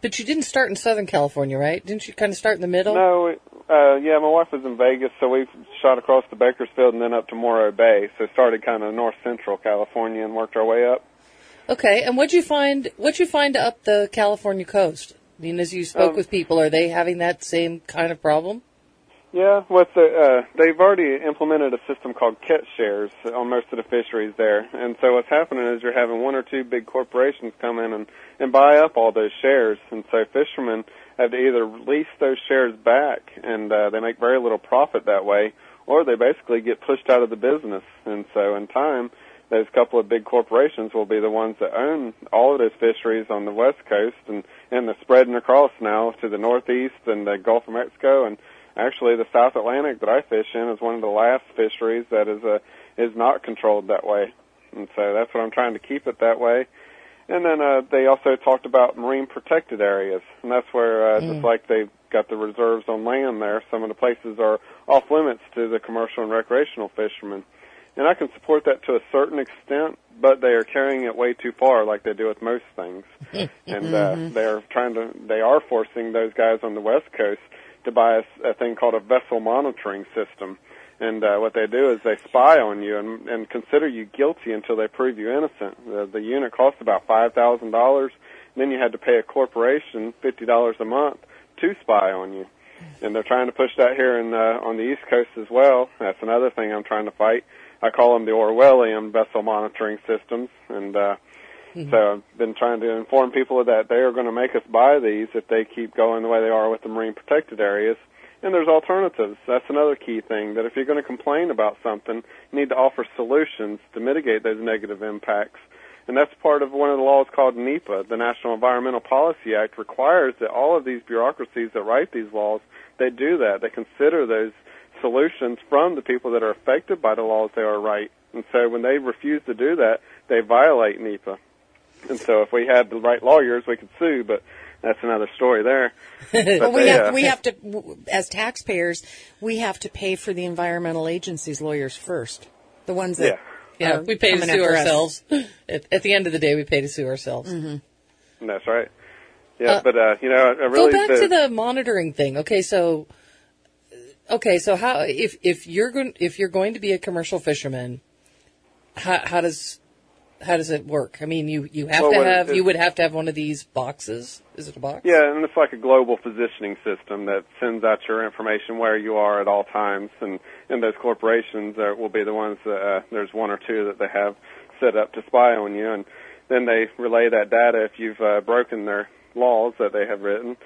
D: But you didn't start in Southern California, right? Didn't you kind of start in the middle?
H: No, uh, yeah, my wife was in Vegas, so we shot across to Bakersfield and then up to Morro Bay. So started kind of north central California and worked our way up.
D: Okay, and what'd you find? What'd you find up the California coast? I mean, as you spoke
H: Um,
D: with people, are they having that same kind of problem?
H: Yeah, with the, uh, they've already implemented a system called catch shares on most of the fisheries there. And so what's happening is you're having one or two big corporations come in and, and buy up all those shares. And so fishermen have to either lease those shares back, and uh, they make very little profit that way, or they basically get pushed out of the business. And so in time, those couple of big corporations will be the ones that own all of those fisheries on the west coast, and, and they're spreading across now to the northeast and the Gulf of Mexico. And actually, the South Atlantic that I fish in is one of the last fisheries that is uh, is not controlled that way. And so that's what I'm trying to keep it that way. And then uh, they also talked about marine protected areas, and that's where, uh, mm. just like they've got the reserves on land there, some of the places are off limits to the commercial and recreational fishermen. And I can support that to a certain extent, but they are carrying it way too far, like they do with most things. And uh, they're trying to, they are forcing those guys on the West Coast to buy a, a thing called a vessel monitoring system. And uh, what they do is they spy on you and, and consider you guilty until they prove you innocent. The, the unit costs about five thousand dollars. Then you had to pay a corporation fifty dollars a month to spy on you. And they're trying to push that here in, uh, on the East Coast as well. That's another thing I'm trying to fight. I call them the Orwellian vessel monitoring systems. And uh, mm-hmm. so I've been trying to inform people of that. They are going to make us buy these if they keep going the way they are with the marine protected areas. And there's alternatives. That's another key thing, that if you're going to complain about something, you need to offer solutions to mitigate those negative impacts. And that's part of one of the laws called NEPA, the National Environmental Policy Act, requires that all of these bureaucracies that write these laws, they do that. They consider those solutions from the people that are affected by the laws they are right. And so when they refuse to do that, they violate NEPA. And so if we had the right lawyers, we could sue, but that's another story there.
B: Well, we
H: they,
B: have
H: uh,
B: we have to, as taxpayers, we have to pay for the environmental agencies' lawyers first, the ones that
H: yeah,
D: yeah, we pay to sue ourselves. At, at the end of the day, we pay to sue ourselves.
B: Mm-hmm.
H: That's right. Yeah,
D: uh,
H: but uh, you know, I really
D: go back
H: the,
D: to the monitoring thing. Okay, so okay, so how if if you're going if you're going to be a commercial fisherman, how, how does How does it work? I mean, you, you have
H: well,
D: to have,
H: it,
D: you would have to have one of these boxes. Is it a box?
H: Yeah, and it's like a global positioning system that sends out your information where you are at all times. And, and those corporations are, will be the ones that, uh, there's one or two that they have set up to spy on you. And then they relay that data if you've uh, broken their laws that they have written.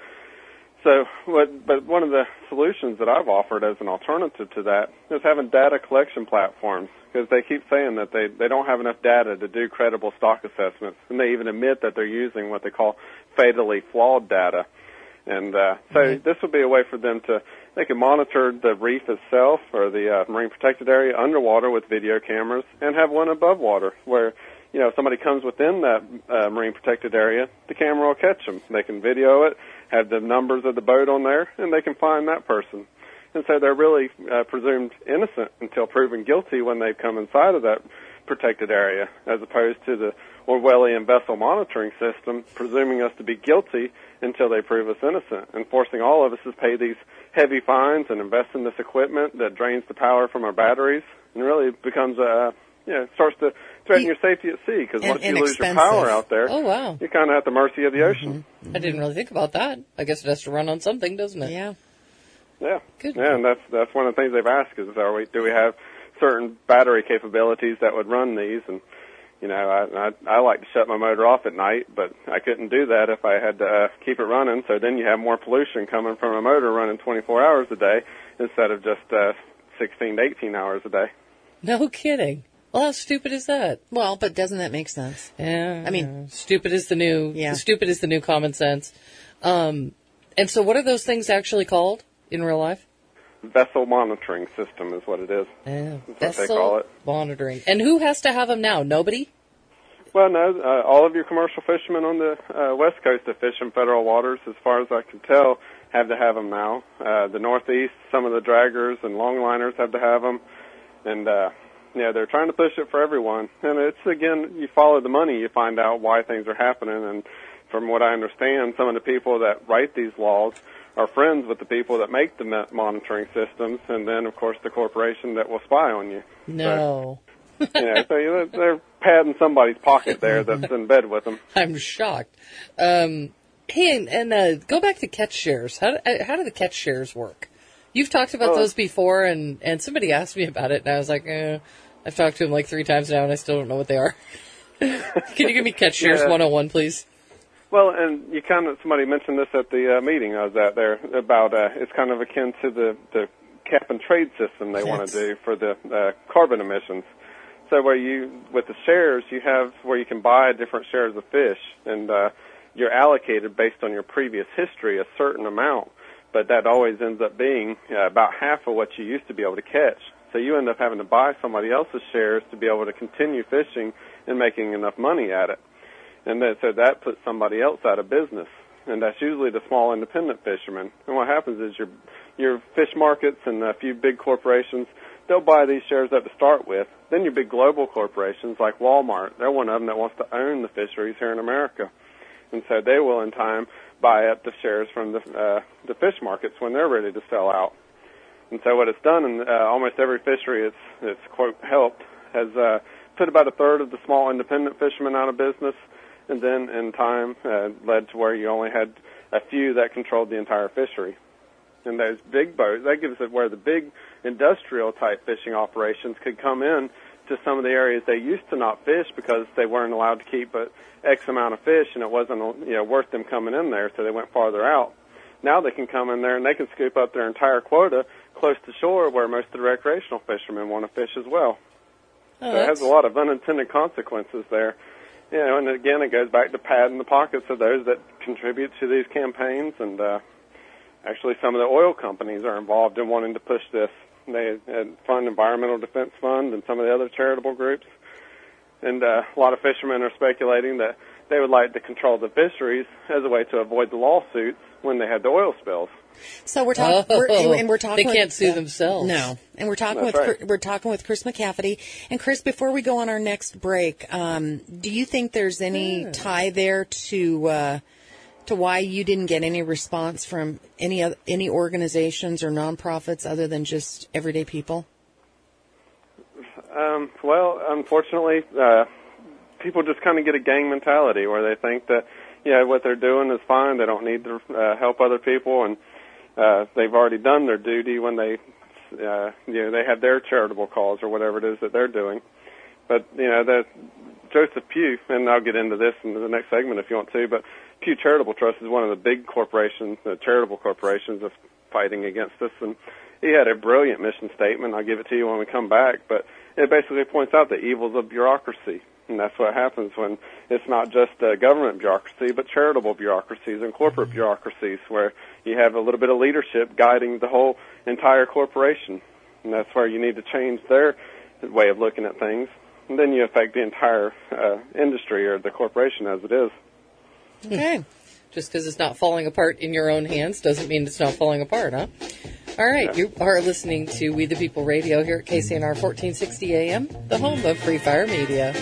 H: So, what, but one of the solutions that I've offered as an alternative to that is having data collection platforms, because they keep saying that they, they don't have enough data to do credible stock assessments, and they even admit that they're using what they call fatally flawed data. And uh, so mm-hmm. this would be a way for them to, they can monitor the reef itself or the uh, marine protected area underwater with video cameras, and have one above water where, you know, if somebody comes within that uh, marine protected area, the camera will catch them. They can video it, have the numbers of the boat on there, and they can find that person. And so they're really uh, presumed innocent until proven guilty when they come inside of that protected area, as opposed to the Orwellian vessel monitoring system, presuming us to be guilty until they prove us innocent, and forcing all of us to pay these heavy fines and invest in this equipment that drains the power from our batteries, and really becomes a, you know, starts to threaten your safety at sea, because once you lose your power out there,
D: oh, wow.
H: you're kind of at the mercy of the ocean.
D: Mm-hmm. I didn't really think about that. I guess it has to run on something, doesn't it?
B: Yeah.
H: Yeah.
D: Good.
H: Yeah, and that's that's one of the things they've asked is, are we, do we have certain battery capabilities that would run these? And, you know, I, I, I like to shut my motor off at night, but I couldn't do that if I had to uh, keep it running. So then you have more pollution coming from a motor running twenty-four hours a day instead of just uh, sixteen to eighteen hours a day.
D: No kidding. Well, how stupid is that?
B: Well, but doesn't that make sense?
D: Yeah.
B: I mean,
D: stupid is the new,
B: yeah.
D: stupid is the new common sense. Um, and so what are those things actually called in real life?
H: Vessel monitoring system is what it is.
D: Yeah.
H: That's
D: Vessel
H: what they call it.
D: monitoring. And who has to have them now? Nobody?
H: Well, no, uh, all of your commercial fishermen on the uh, west coast that fish in federal waters, as far as I can tell, have to have them now. Uh, the northeast, some of the draggers and longliners have to have them. And, uh, yeah, they're trying to push it for everyone. And it's, again, you follow the money, you find out why things are happening. And from what I understand, some of the people that write these laws are friends with the people that make the mo- monitoring systems, and then, of course, the corporation that will spy on you.
D: No.
H: So, yeah, so you- they're padding somebody's pocket there that's in bed with them.
D: I'm shocked. Um, hey, and, and uh, go back to catch shares. How do, uh, how do the catch shares work? You've talked about
H: Oh.
D: those before, and, and somebody asked me about it, and I was like, eh, I've talked to him like three times now, and I still don't know what they are. Can you give me catch shares
H: Yeah.
D: one oh one, please?
H: Well, and you kind of, somebody mentioned this at the uh, meeting I was at there about, uh, it's kind of akin to the, the cap and trade system they want
B: Yes.
H: to do for the uh, carbon emissions. So where you, with the shares, you have where you can buy different shares of fish, and uh, you're allocated based on your previous history a certain amount, but that always ends up being uh, about half of what you used to be able to catch. So you end up having to buy somebody else's shares to be able to continue fishing and making enough money at it. And then, so that puts somebody else out of business, and that's usually the small independent fishermen. And what happens is your your fish markets and a few big corporations, they'll buy these shares up to start with. Then your big global corporations like Walmart, they're one of them that wants to own the fisheries here in America. And so they will, in time, buy up the shares from the uh, the fish markets when they're ready to sell out. And so what it's done in uh, almost every fishery it's, it's quote, helped, has uh, put about a third of the small independent fishermen out of business, and then in time uh, led to where you only had a few that controlled the entire fishery. And those big boats, that gives it where the big industrial-type fishing operations could come in to some of the areas they used to not fish because they weren't allowed to keep a X amount of fish, and it wasn't, you know, worth them coming in there, so they went farther out. Now they can come in there and they can scoop up their entire quota close to shore where most of the recreational fishermen want to fish as well.
D: Oh,
H: so it has a lot of unintended consequences there. You know, and again, it goes back to padding the pockets of those that contribute to these campaigns, and uh, actually some of the oil companies are involved in wanting to push this. They uh, fund Environmental Defense Fund and some of the other charitable groups. And uh, a lot of fishermen are speculating that they would like to control the fisheries as a way to avoid the lawsuits when they had the oil spills.
B: So we're talking,
D: Oh,
B: and we're talking.
D: they can't
B: with,
D: sue themselves.
B: No, and we're talking
H: That's
B: with
H: right.
B: we're talking with Chris McCafferty. And Chris, before we go on our next break, um, do you think there's any
D: Yeah.
B: tie there to uh, to why you didn't get any response from any oth- any organizations or nonprofits other than just everyday people?
H: Um, well, unfortunately, uh, people just kind of get a gang mentality where they think that, yeah, what they're doing is fine. They don't need to uh, help other people, and uh, they've already done their duty when they, uh, you know, they have their charitable cause or whatever it is that they're doing. But you know, the Joseph Pugh, and I'll get into this in the next segment if you want to. But Pew Charitable Trust is one of the big corporations, the charitable corporations, that's fighting against this, and he had a brilliant mission statement. I'll give it to you when we come back, but it basically points out the evils of bureaucracy. And that's what happens when it's not just uh, government bureaucracy, but charitable bureaucracies and corporate bureaucracies where you have a little bit of leadership guiding the whole entire corporation. And that's where you need to change their way of looking at things. And then you affect the entire uh, industry or the corporation as it is.
B: Okay.
D: Just because it's not falling apart in your own hands doesn't mean it's not falling apart, huh? All right, you are listening to We the People Radio here at K C N R fourteen sixty A M, the home of Free Fire Media.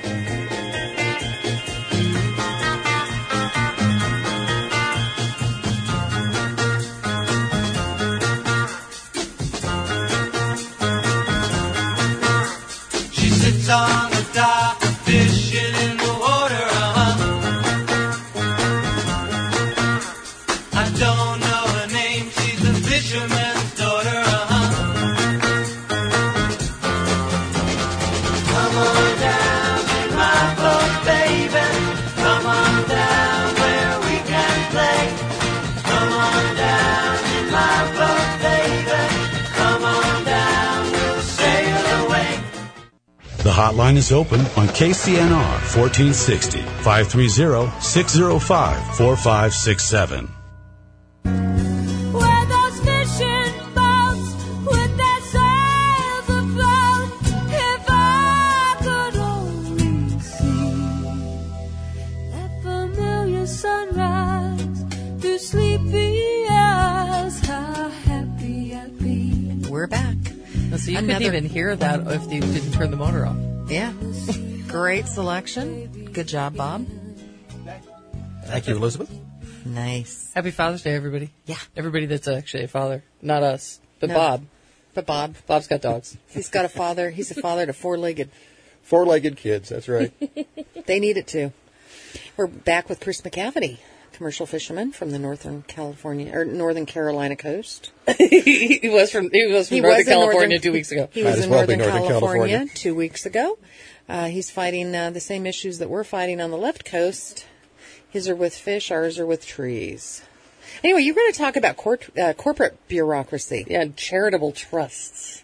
E: She sits on the dock, fishing in the water, uh-huh. I don't know her name, she's a fisherman's daughter, uh-huh. Come on down in my boat, baby. Come on down where we can play. Come on down in my boat, baby. Come on down, we'll sail away.
F: The hotline is open on K C N R fourteen sixty, five three zero, six zero five, four five six seven.
E: Where those fishing boats with their sails afloat, if I could only see that familiar sunrise through sleepy eyes, how happy I'd be.
B: We're back.
D: So you
B: Another-
D: couldn't even hear that if you didn't turn the motor off.
B: Yeah. Great selection. Good job, Bob.
C: Thank you, Elizabeth.
B: Nice.
D: Happy Father's Day, everybody.
B: Yeah.
D: Everybody that's actually a father. Not us, but
B: No.
D: Bob.
B: But Bob,
D: Bob's got dogs.
B: he's got a father. He's a father to four-legged.
C: Four-legged kids, that's right.
B: They need it too. We're back with Chris McCafferty, commercial fisherman from the Northern California or Northern Carolina coast.
D: he was from he was from
B: He
D: Northern
B: was in
D: California
B: Northern-
D: two weeks ago.
B: He
C: Might
B: was
C: as
B: in
C: well be
B: Northern,
C: Northern
B: California,
C: California.
B: two weeks ago. Uh, he's fighting uh, the same issues that we're fighting on the left coast. His are with fish, ours are with trees. Anyway, you're going to talk about cor- uh, corporate bureaucracy.
D: Yeah, charitable trusts.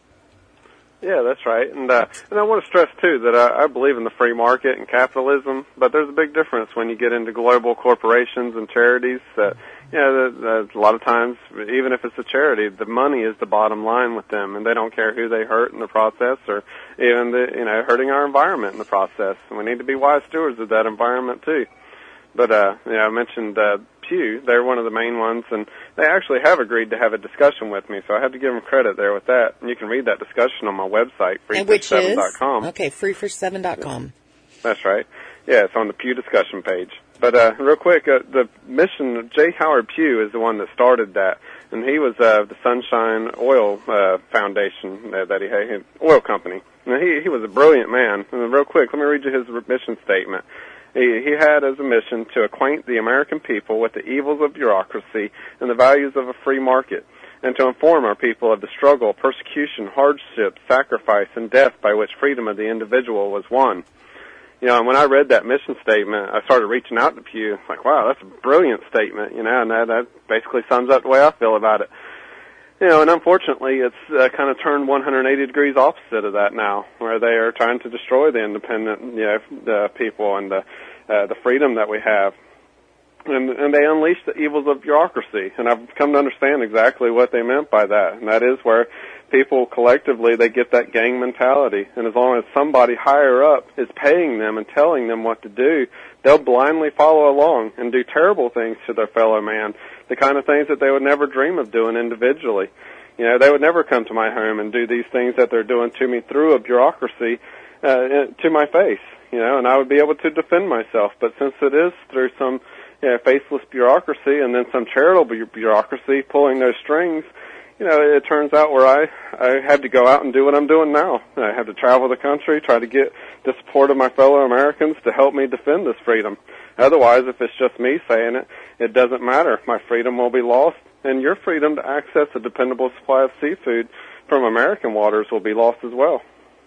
H: Yeah, that's right. And uh, and I want to stress, too, that I, I believe in the free market and capitalism, but there's a big difference when you get into global corporations and charities. That, you know, that, that a lot of times, even if it's a charity, the money is the bottom line with them, and they don't care who they hurt in the process or even, the, you know, hurting our environment in the process. And we need to be wise stewards of that environment, too. But, uh, you know, I mentioned uh, Pew. They're one of the main ones, and they actually have agreed to have a discussion with me, so I have to give them credit there with that. And you can read that discussion on my website, free
B: And
H: fish
B: which
H: seven
B: is?
H: dot com.
B: Okay, free fish seven dot com.
H: That's right. Yeah, it's on the Pew discussion page. But uh, real quick, uh, the mission, J. Howard Pugh is the one that started that, and he was uh, the Sunshine Oil uh, Foundation uh, that he had, his oil company. And he, he was a brilliant man. And real quick, let me read you his mission statement. He, he had as a mission to acquaint the American people with the evils of bureaucracy and the values of a free market, and to inform our people of the struggle, persecution, hardship, sacrifice, and death by which freedom of the individual was won. You know, and when I read that mission statement, I started reaching out to Pew. It's like, wow, that's a brilliant statement, you know, and that, that basically sums up the way I feel about it. You know, and unfortunately, it's uh, kind of turned one hundred eighty degrees opposite of that now, where they are trying to destroy the independent, you know, the people and the uh, the freedom that we have. And, and they unleash the evils of bureaucracy, and I've come to understand exactly what they meant by that, and that is where people collectively, they get that gang mentality, and as long as somebody higher up is paying them and telling them what to do, they'll blindly follow along and do terrible things to their fellow man, the kind of things that they would never dream of doing individually. You know, they would never come to my home and do these things that they're doing to me through a bureaucracy uh, to my face, you know, and I would be able to defend myself, but since it is through some you know, faceless bureaucracy and then some charitable bureaucracy pulling those strings, you know, it turns out where I, I had to go out and do what I'm doing now. I have to travel the country, try to get the support of my fellow Americans to help me defend this freedom. Otherwise, if it's just me saying it, it doesn't matter. My freedom will be lost, and your freedom to access a dependable supply of seafood from American waters will be lost as well.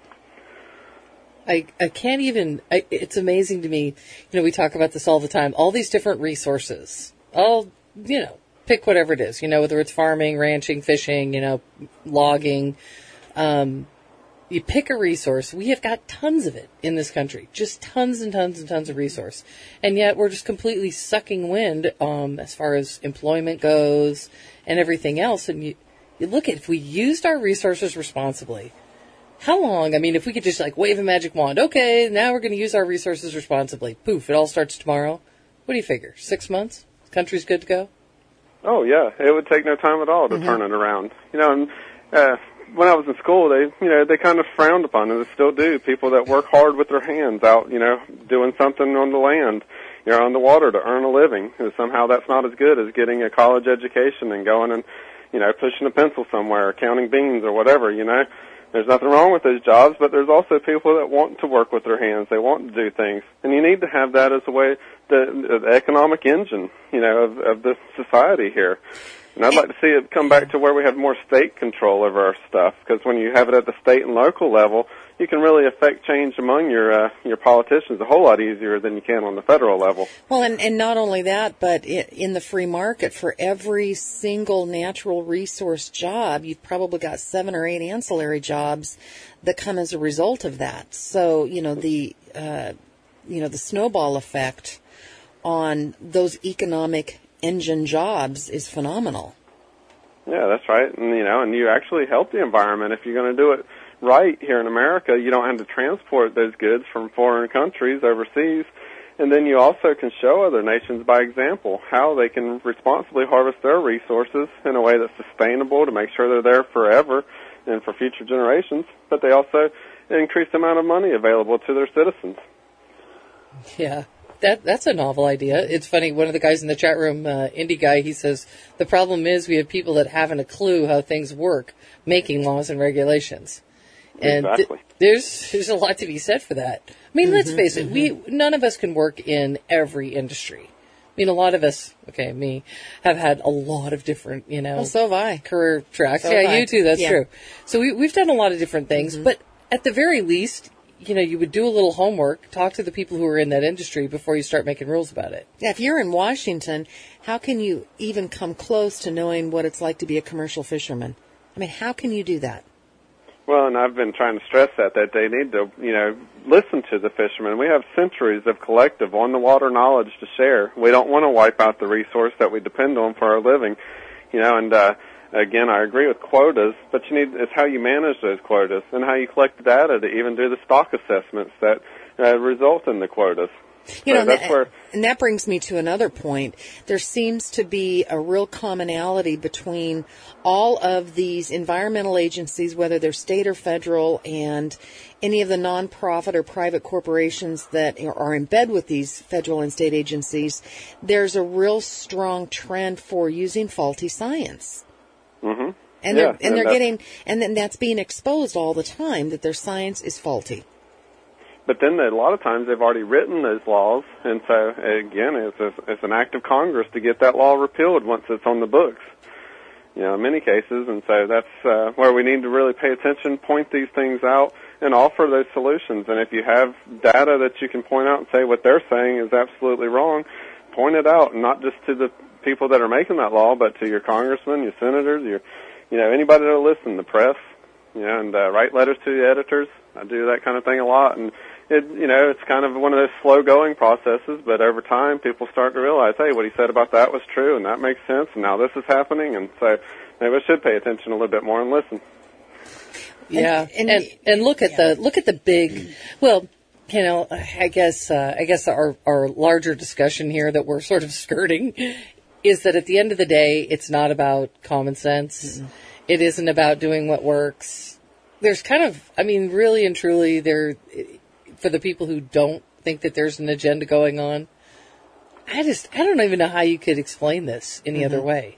D: I, I can't even, I, it's amazing to me, you know, we talk about this all the time, all these different resources, all, you know, pick whatever it is, you know, whether it's farming, ranching, fishing, you know, logging, um, you pick a resource, we have got tons of it in this country, just tons and tons and tons of resource, and yet we're just completely sucking wind, um, as far as employment goes and everything else, and you, you look at, if we used our resources responsibly, how long? I mean, if we could just like wave a magic wand, okay, now we're going to use our resources responsibly. Poof, it all starts tomorrow. What do you figure? Six months? Country's good to go?
H: Oh, yeah. It would take no time at all to
D: Mm-hmm.
H: turn it around. You know, and uh, when I was in school, they, you know, they kind of frowned upon it. They still do. People that work hard with their hands out, you know, doing something on the land, you know, on the water to earn a living. And somehow that's not as good as getting a college education and going and, you know, pushing a pencil somewhere or counting beans or whatever, you know. There's nothing wrong with those jobs, but there's also people that want to work with their hands. They want to do things. And you need to have that as a way, the, the economic engine, you know, of, of the society here. And I'd like to see it come back to where we have more state control over our stuff, because when you have it at the state and local level, you can really affect change among your uh, your politicians a whole lot easier than you can on the federal level.
B: Well, and, and not only that, but i in the free market, for every single natural resource job, you've probably got seven or eight ancillary jobs that come as a result of that. So, you know, the uh, you know the snowball effect on those economic engine jobs is phenomenal.
H: Yeah, that's right. And, you know, and you actually help the environment. If you're going to do it right here in America, you don't have to transport those goods from foreign countries overseas. And then you also can show other nations by example how they can responsibly harvest their resources in a way that's sustainable to make sure they're there forever and for future generations. But they also increase the amount of money available to their citizens.
D: Yeah. That that's a novel idea. It's funny. One of the guys in the chat room, uh, indie guy, he says the problem is we have people that haven't a clue how things work, making laws and regulations. And
H: Exactly.
D: th- there's there's a lot to be said for that. I mean, let's face it. We none of us can work in every industry. I mean, a lot of us, okay, me, have had a lot of different, you know,
B: Well, so have I.
D: career tracks.
B: So
D: yeah,
B: have I.
D: you too. That's
B: Yeah.
D: true. So we we've done a lot of different things, but at the very least, you know, you would do a little homework, talk to the people who are in that industry before you start making rules about it.
B: Yeah, if you're in Washington, how can you even come close to knowing what it's like to be a commercial fisherman? I mean, how can you do that?
H: Well, and I've been trying to stress that, that they need to, you know, listen to the fishermen. We have centuries of collective on-the-water knowledge to share. We don't want to wipe out the resource that we depend on for our living, you know, and, uh, again, I agree with quotas, but you need, it's how you manage those quotas and how you collect the data to even do the stock assessments that uh, result in the quotas.
B: You
H: So
B: know,
H: that's
B: that,
H: where,
B: and that brings me to another point. There seems to be a real commonality between all of these environmental agencies, whether they're state or federal, and any of the nonprofit or private corporations that are in bed with these federal and state agencies. There's a real strong trend for using faulty science.
H: mm-hmm.
B: And
H: Yeah,
B: they're, and
H: and
B: they're
H: that's-
B: getting, and then that's being exposed all the time, that their science is faulty.
H: But then a lot of times they've already written those laws, and so again, it's, a, it's an act of Congress to get that law repealed once it's on the books. You know, in many cases, and so that's uh, where we need to really pay attention, point these things out, and offer those solutions. And if you have data that you can point out and say what they're saying is absolutely wrong, point it out, not just to the people that are making that law, but to your congressmen, your senators, your, you know, anybody that'll listen, the press, you know, and uh, write letters to the editors. I do that kind of thing a lot, and it, you know, it's kind of one of those slow-going processes, but over time, people start to realize, hey, what he said about that was true, and that makes sense, and now this is happening, and so maybe I should pay attention a little bit more and listen.
D: Yeah,
B: And-
D: and
B: and-
D: and, and look at the look at the big. Well, you know, I guess uh, I guess our our larger discussion here that we're sort of skirting is that at the end of the day, it's not about common sense. Mm-hmm. It isn't about doing what works. There's kind of, I mean, really and truly, there for the people who don't think that there's an agenda going on. I just, I don't even know how you could explain this any mm-hmm. other way.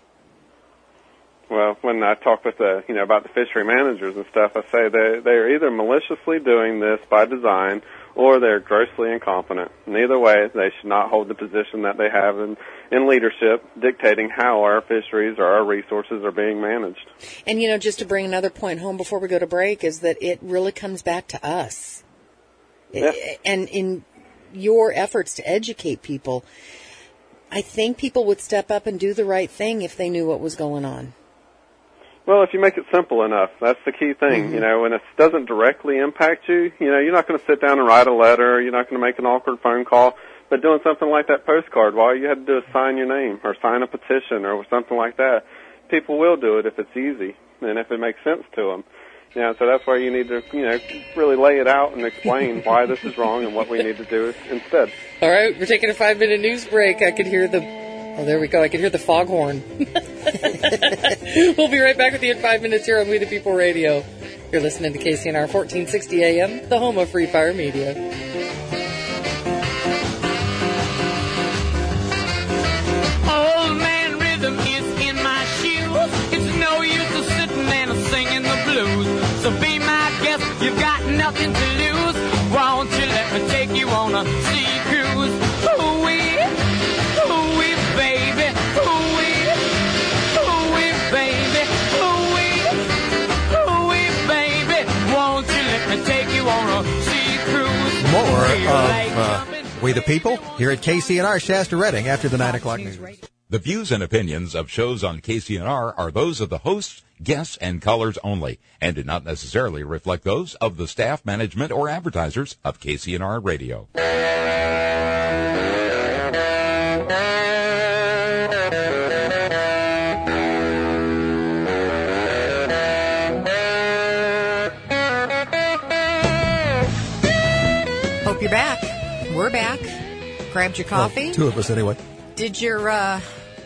H: Well, when I talk with the, you know, about the fishery managers and stuff, I say they they're either maliciously doing this by design or they're grossly incompetent. And either way, they should not hold the position that they have in, in leadership, dictating how our fisheries or our resources are being managed.
B: And, you know, just to bring another point home before we go to break, is that it really comes back to us.
H: Yeah.
B: And in your efforts to educate people, I think people would step up and do the right thing if they knew what was going on.
H: Well, if you make it simple enough, that's the key thing. Mm-hmm. You know, when it doesn't directly impact you, you know, you're not going to sit down and write a letter. You're not going to make an awkward phone call. But doing something like that postcard, all you had to do is sign your name or sign a petition or something like that. People will do it if it's easy and if it makes sense to them. You know, so that's why you need to, you know, really lay it out and explain why this is wrong and what we need to do instead.
D: All right, we're taking a five-minute news break. I could hear the, oh, there we go. I can hear the foghorn. We'll be right back with you in five minutes here on We the People Radio. You're listening to K C N R fourteen sixty A M, the home of Free Fire Media.
E: Old man rhythm is in my shoes. It's no use to sitting and singing the blues. So be my guest, you've got nothing to lose. Won't you let me take you on a sea cruise? Ooh-wee, ooh-wee, baby, ooh-wee, ooh-wee, baby, ooh-wee, ooh-wee, baby. Won't you let me take you on a sea cruise?
C: More of uh, We the People here at K C N R Shasta Redding after the nine o'clock news.
A: The views and opinions of shows on K C N R are those of the hosts, guests, and callers only, and do not necessarily reflect those of the staff, management, or advertisers of K C N R Radio.
B: Hope you're back. We're back. Grabbed your coffee.
C: Well, two of us anyway.
B: Did your, uh,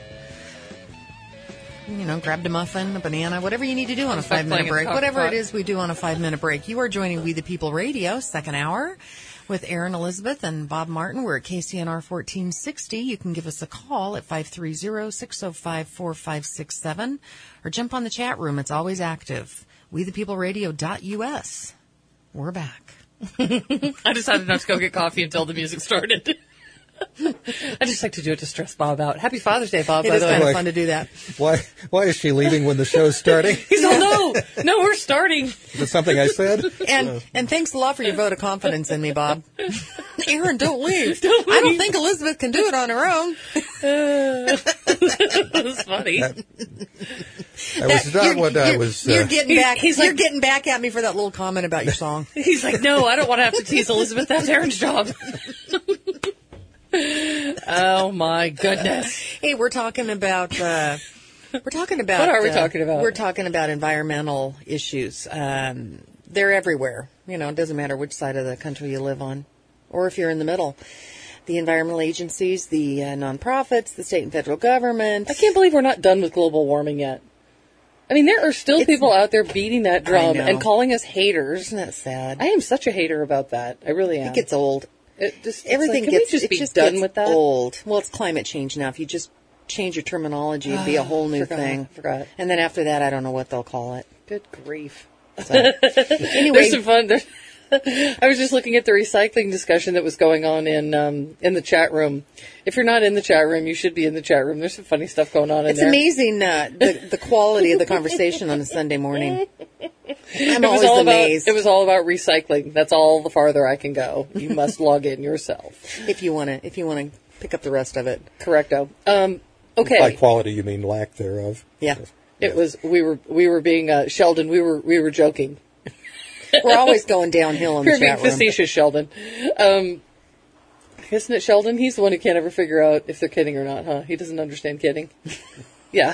B: you know, grabbed a muffin, a banana, whatever you need to do on a five-minute break. Whatever it is we do on a five-minute break. You are joining We the People Radio, second hour. with Aaron Elizabeth and Bob Martin. We're at K C N R fourteen sixty. You can give us a call at five three zero, six zero five, four five six seven or jump on the chat room. It's always active. we the people radio dot U S. We're back.
D: I decided not to go get coffee until the music started. I just like to do it to stress Bob out. Happy Father's Day, Bob.
B: It
D: by
B: is
D: the way.
B: kind of fun to do that.
C: Why Why is she leaving when the show's starting?
D: He's all, no, no, we're starting.
C: Is it something I said?
B: And and thanks a lot for your vote of confidence in me, Bob. Aaron, don't leave.
D: Don't
B: I don't
D: leave.
B: think Elizabeth can do it on her own.
D: That was funny.
C: That, that was not
B: you're,
C: what I
B: you're-
C: was... Uh,
B: You're getting
D: He's-
B: back.
D: he's
B: you're
D: like-
B: getting back at me for that little comment about your song.
D: He's like, no, I don't want to have to tease Elizabeth. That's Aaron's job. Oh, my goodness.
B: Hey, we're talking about. Uh, we're talking about.
D: What are we
B: uh,
D: talking about?
B: We're talking about environmental issues. Um, they're everywhere. You know, it doesn't matter which side of the country you live on, or if you're in the middle. The environmental agencies, the uh, nonprofits, the state and federal government.
D: I can't believe we're not done with global warming yet. I mean, there are still
B: It's-
D: people out there beating that drum
B: know.
D: and calling us haters.
B: Isn't that sad?
D: I am such a hater about that. I really am.
B: it gets old.
D: It just, it's
B: Everything
D: like, can
B: gets
D: we just
B: it
D: be
B: just
D: done
B: gets
D: with that?
B: old. Well, it's climate change now. If you just change your terminology, it'd be a whole new
D: Forgot,
B: thing.
D: forgot.
B: And then after that, I don't know what they'll call it.
D: Good grief.
B: So, anyway,
D: There's some fun. There, I was just looking at the recycling discussion that was going on in um, in the chat room. If you're not in the chat room, you should be in the chat room. There's some funny stuff going on in
B: it's
D: there.
B: amazing uh, the the quality of the conversation on a Sunday morning. I'm
D: It was
B: always
D: all
B: amazed.
D: about it was all about recycling. That's all the farther I can go. You must log in yourself.
B: if you want to, if you want to pick up the rest of it.
D: Correcto. Um, okay.
C: By quality, you mean lack thereof.
B: Yeah,
D: It was we were we were being uh, Sheldon. We were we were joking.
B: we're always going downhill in
D: We
B: the
D: were being
B: chat room.
D: facetious, Sheldon. Um, isn't it Sheldon? He's the one who can't ever figure out if they're kidding or not, huh? He doesn't understand kidding. Yeah,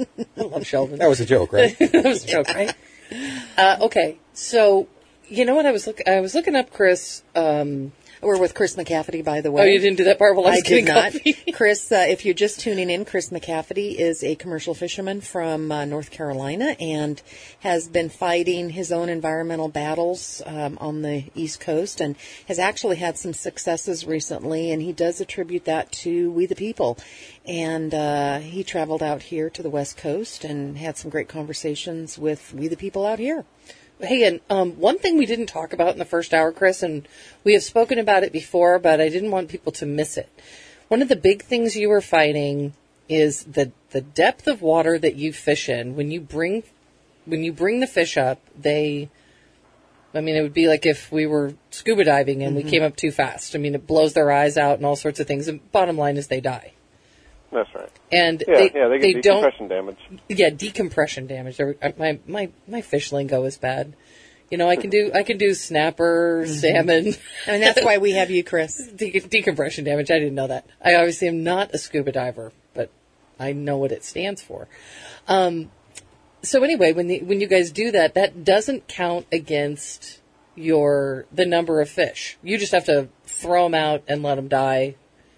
D: I love Sheldon.
C: That was a joke, right?
D: That was a joke, right? Uh, okay, so you know what I was look I was looking up Chris. Um,
B: We're with Chris McCafferty, by the way.
D: oh, you didn't do that part while I was
B: I
D: getting
B: did not.
D: coffee.
B: Chris, uh, if you're just tuning in, Chris McCafferty is a commercial fisherman from uh, North Carolina and has been fighting his own environmental battles um, on the East Coast and has actually had some successes recently, and he does attribute that to We the People. And uh, he traveled out here to the West Coast and had some great conversations with We the People out here.
D: Hey, and um, one thing we didn't talk about in the first hour, Chris, and we have spoken about it before, but I didn't want people to miss it. One of the big things you were fighting is the the depth of water that you fish in. When you bring when you bring the fish up, they, I mean, it would be like if we were scuba diving and
B: Mm-hmm.
D: we came up too fast. I mean, it blows their eyes out and all sorts of things. And bottom line is they die.
H: That's right.
D: And
H: Yeah,
D: they,
H: yeah, they
D: they
H: get
D: don't.
H: decompression damage.
D: Yeah, decompression damage. There- uh, My my my fish lingo is bad. You know, I can do I can do snapper, salmon.
B: I mean, that's why we have you, Chris.
D: De- decompression damage. I didn't know that. I obviously am not a scuba diver, but I know what it stands for. Um, so anyway, when the, when you guys do that, that doesn't count against your the number of fish. You just have to throw them out and let them die.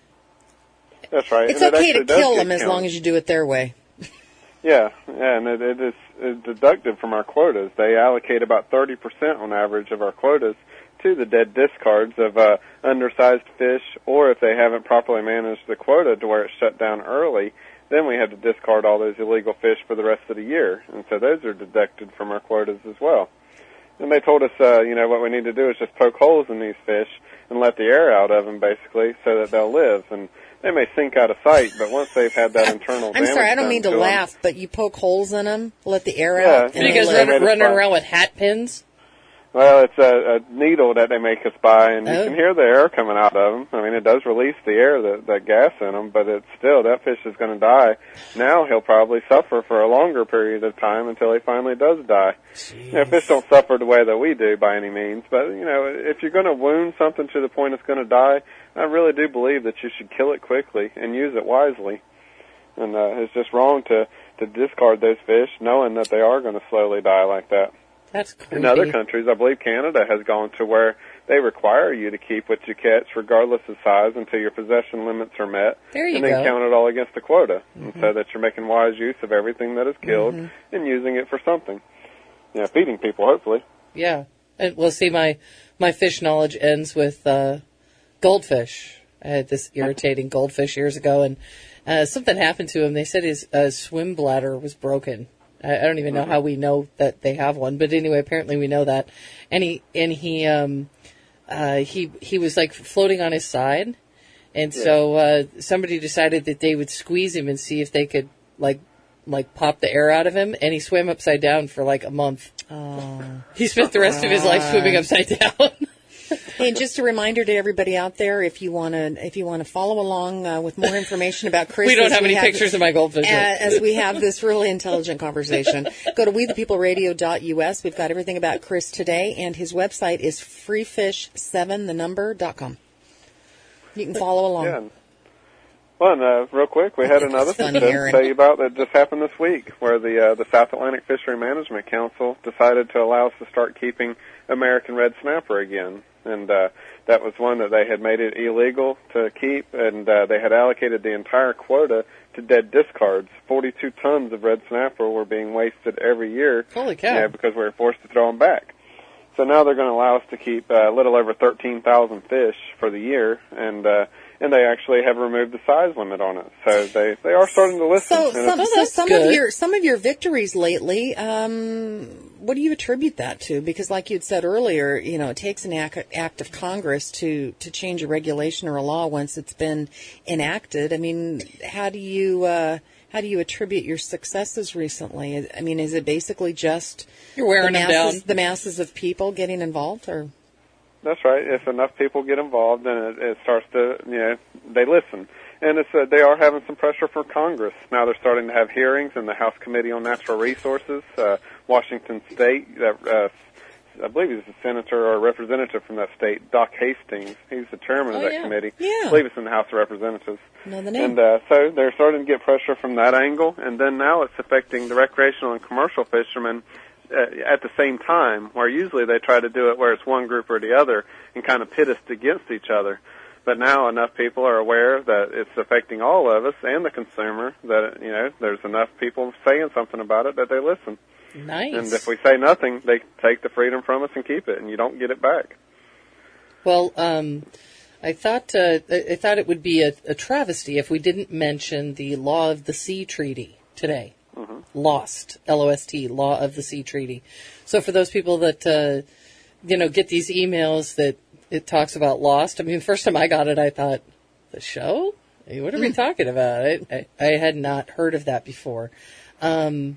H: That's right.
B: It's
H: And it
B: okay to
H: actually does
B: kill
H: get
B: them as
H: counted.
B: long as you do it their way.
H: Yeah, yeah, and it, it is it's deducted from our quotas. They allocate about thirty percent on average of our quotas to the dead discards of uh, undersized fish, or if they haven't properly managed the quota to where it's shut down early, then we have to discard all those illegal fish for the rest of the year. And so those are deducted from our quotas as well. And they told us, uh, you know, what we need to do is just poke holes in these fish and let the air out of them, basically, so that they'll live. And they may sink out of sight, but once they've had that internal
B: I'm
H: damage
B: sorry, I don't
H: done
B: mean to
H: them-
B: laugh, but you poke holes in them, let the air
H: Yeah,
B: out,
H: yeah.
B: and
D: You
B: they
D: guys
H: they
B: live.
H: made
D: run,
H: us
D: running
H: buy-
D: around with hat pins.
H: Well, it's a, a needle that they make us buy, and you
D: Oh.
H: can hear the air coming out of them. I mean, it does release the air, that, that gas in them, but it's still, that fish is going to die. Now he'll probably suffer for a longer period of time until he finally does die. You know, fish don't suffer the way that we do by any means, but, you know, if you're going to wound something to the point it's going to die, I really do believe that you should kill it quickly and use it wisely. And uh, it's just wrong to, to discard those fish knowing that they are going to slowly die like that.
D: That's creepy.
H: In other countries, I believe Canada has gone to where they require you to keep what you catch, regardless of size, until your possession limits are met,
D: There you
H: and then
D: go.
H: count it all against the quota, and so that you're making wise use of everything that is killed and using it for something. You know, feeding people, hopefully.
D: Yeah. And well, see, my my fish knowledge ends with uh, goldfish. I had this irritating goldfish years ago, and uh, something happened to him. They said his uh, swim bladder was broken. I, I don't even know how we know that they have one, but anyway, apparently we know that. And he and he um, uh, he he was like floating on his side, and
H: Yeah.
D: so uh, somebody decided that they would squeeze him and see if they could like like pop the air out of him, and he swam upside down for like a month.
B: Oh.
D: He spent the rest of his life swimming upside down.
B: Hey, and just a reminder to everybody out there, if you want to, if you want to follow along uh, with more information about Chris,
D: We don't
B: as
D: have any pictures of my goldfish
B: uh,
D: yet.
B: as we have this really intelligent conversation. Go to we the people radio dot U S. We've got everything about Chris today, and his website is free fish seven the number dot com. You can follow along.
H: Yeah. Well, and, uh, real quick, we had another thing
B: funny,
H: to
B: Aaron.
H: tell you about that just happened this week, where the uh, the South Atlantic Fishery Management Council decided to allow us to start keeping American red snapper again, and uh, that was one that they had made it illegal to keep, and uh, they had allocated the entire quota to dead discards. Forty-two tons of red snapper were being wasted every year.
D: Holy cow.
H: Yeah, because we were forced to throw them back. So now they're going to allow us to keep uh, a little over thirteen thousand fish for the year, and uh, and they actually have removed the size limit on it. So they, they are starting to listen.
B: So,
H: and
B: some,
H: it's-
B: so
D: that's
B: some
D: good.
B: of your some of your victories lately, um, what do you attribute that to? Because, like you'd said earlier, you know, it takes an act, act of Congress to to change a regulation or a law once it's been enacted. I mean, how do you uh, how do you attribute your successes recently? I mean, is it basically just
D: You're wearing
B: the
D: them
B: masses,
D: down.
B: the masses of people getting involved, or?
H: That's right. If enough people get involved, then it, it starts to, you know, they listen. And it's, uh, they are having some pressure from Congress. Now they're starting to have hearings in the House Committee on Natural Resources. Uh, Washington State, that, uh, I believe he's a senator or a representative from that state, Doc Hastings. He's the chairman of
B: Oh,
H: that
B: yeah.
H: committee.
B: Yeah.
H: I believe it's in the House of Representatives.
B: Know the name.
H: And uh, so they're starting to get pressure from that angle. And then now it's affecting the recreational and commercial fishermen uh, at the same time, where usually they try to do it where it's one group or the other and kind of pit us against each other. But now enough people are aware that it's affecting all of us and the consumer that, you know, there's enough people saying something about it that they listen.
D: Nice.
H: And if we say nothing, they take the freedom from us and keep it, and you don't get it back.
D: Well, um, I thought uh, I I thought it would be a, a travesty if we didn't mention the Law of the Sea Treaty today.
H: Mm-hmm.
D: Lost, L O S T, Law of the Sea Treaty. So for those people that uh, you know get these emails that it talks about Lost, I mean, the first time I got it, I thought, the show? Hey, what are we talking about? I, I, I had not heard of that before. Um,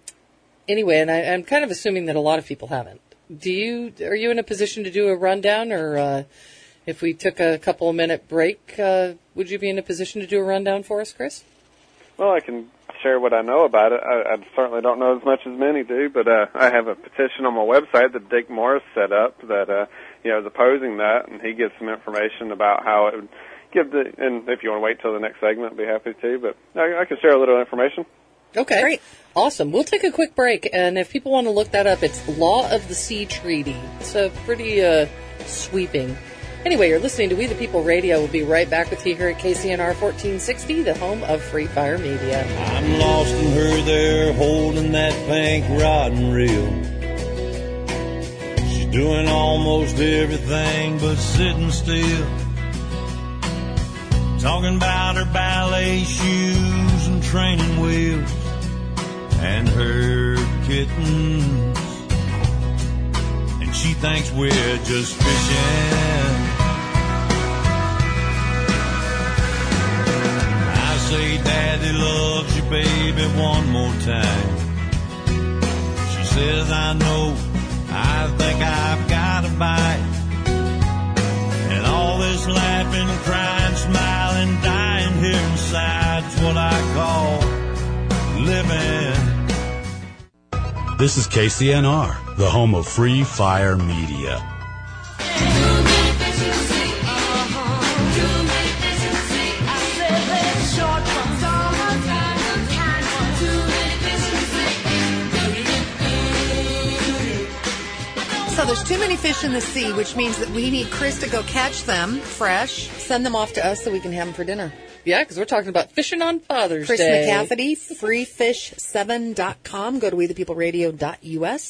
D: anyway, and I, I'm kind of assuming that a lot of people haven't. Do you? Are you in a position to do a rundown, or uh, if we took a couple of minute break, uh, would you be in a position to do a rundown for us, Chris?
H: Well, I can share what I know about it. I, I certainly don't know as much as many do, but uh, I have a petition on my website that Dick Morris set up that uh, you know is opposing that, and he gives some information about how it would give the. And if you want to wait till the next segment, I'd be happy to. But I, I can share a little information.
D: Okay.
B: Great.
D: Awesome. We'll take a quick break, and if people want to look that up, it's Law of the Sea Treaty. It's a pretty uh, sweeping. Anyway, you're listening to We the People Radio. We'll be right back with you here at K C N R fourteen sixty, the home of Free Fire Media.
J: I'm lost in her there, holding that pink rod and reel. She's doing almost everything but sitting still. Talking about her ballet shoes and training wheels and her kittens. And she thinks we're just fishing. I say Daddy loves you, baby, one more time. She says, I know, I think I've got a bite. And all this laughing, crying, smiling, dying here inside's what I call living.
F: This is K C N R, the home of Free Fire Media.
B: So there's too many fish in the sea, which means that we need Chris to go catch them fresh, send them off to us so we can have them for dinner.
D: Yeah, because we're talking about fishing on Father's
B: Chris
D: Day.
B: McCafferty, free fish seven dot com. Go to we the people radio dot U S.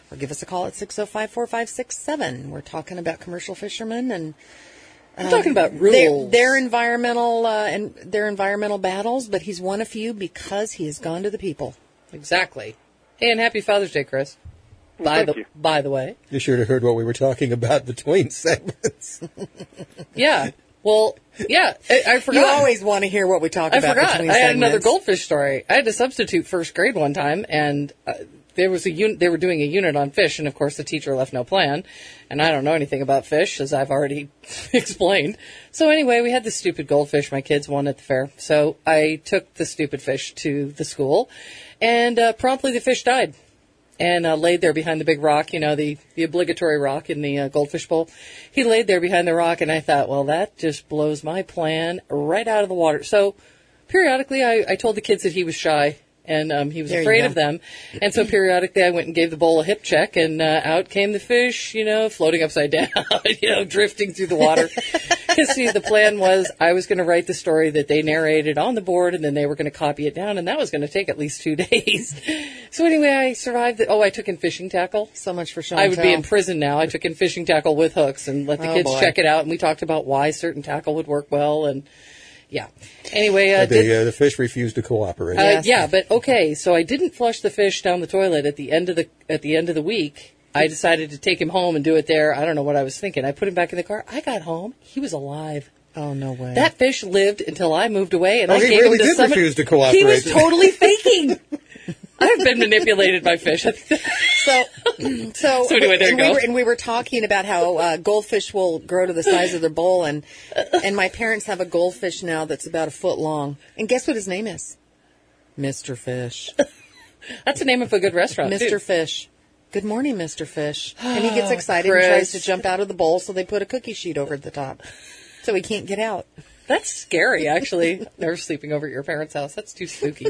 B: or give us a call at six oh five, four five six seven. We're talking about commercial fishermen and
D: We're um, talking about
B: their,
D: rules.
B: their environmental uh, and their environmental battles, but he's won a few because he has gone to the people.
D: Exactly. Hey, and happy Father's Day, Chris.
H: Well,
D: by
H: thank
D: the
H: you.
D: by the way.
C: You should have heard what we were talking about between segments.
D: Yeah. Well, yeah, I, I forgot.
B: You always want to hear what we talk
D: I
B: about
D: forgot.
B: between
D: I had
B: segments.
D: another goldfish story. I had to substitute first grade one time, and uh, there was a un- they were doing a unit on fish, and of course the teacher left no plan, and I don't know anything about fish, as I've already explained. So anyway, we had this stupid goldfish my kids won at the fair. So I took the stupid fish to the school, and uh, promptly the fish died. And uh, laid there behind the big rock, you know, the, the obligatory rock in the uh, goldfish bowl. He laid there behind the rock, and I thought, well, that just blows my plan right out of the water. So periodically I, I told the kids that he was shy, and um, he was
B: There you
D: afraid
B: go.
D: of them. And so periodically I went and gave the bowl a hip check, and uh, out came the fish, you know, floating upside down, you know, drifting through the water. Because, see, the plan was I was going to write the story that they narrated on the board, and then they were going to copy it down, and that was going to take at least two days. So anyway, I survived it. Oh, I took in fishing tackle.
B: So much for show
D: I
B: and
D: would
B: tell.
D: be in prison now. I took in fishing tackle with hooks and let the
B: Oh,
D: kids
B: boy.
D: check it out, and we talked about why certain tackle would work well, and yeah. Anyway, uh,
C: the,
D: did,
C: uh, the fish refused to cooperate.
D: uh,
B: Yes.
D: yeah, but okay. So I didn't flush the fish down the toilet at the end of the at the end of the week. I decided to take him home and do it there. I don't know what I was thinking. I put him back in the car. I got home. He was alive.
B: Oh, no way.
D: That fish lived until I moved away, and
C: Oh,
D: I
C: he
D: gave
C: really
D: him to
C: did
D: somebody.
C: refuse to cooperate.
D: He was totally faking. I've been manipulated by fish.
B: So, so,
D: So anyway, there you
B: and
D: go.
B: We were, and we were talking about how uh, goldfish will grow to the size of their bowl, and and my parents have a goldfish now that's about a foot long. And guess what his name is? Mister Fish.
D: That's the name of a good restaurant,
B: Mister
D: too.
B: Fish. Good morning, Mister Fish. And he gets
D: Oh,
B: excited
D: Chris.
B: and tries to jump out of the bowl, so they put a cookie sheet over the top, so he can't get out.
D: That's scary, actually. Never sleeping over at your parents' house. That's too spooky.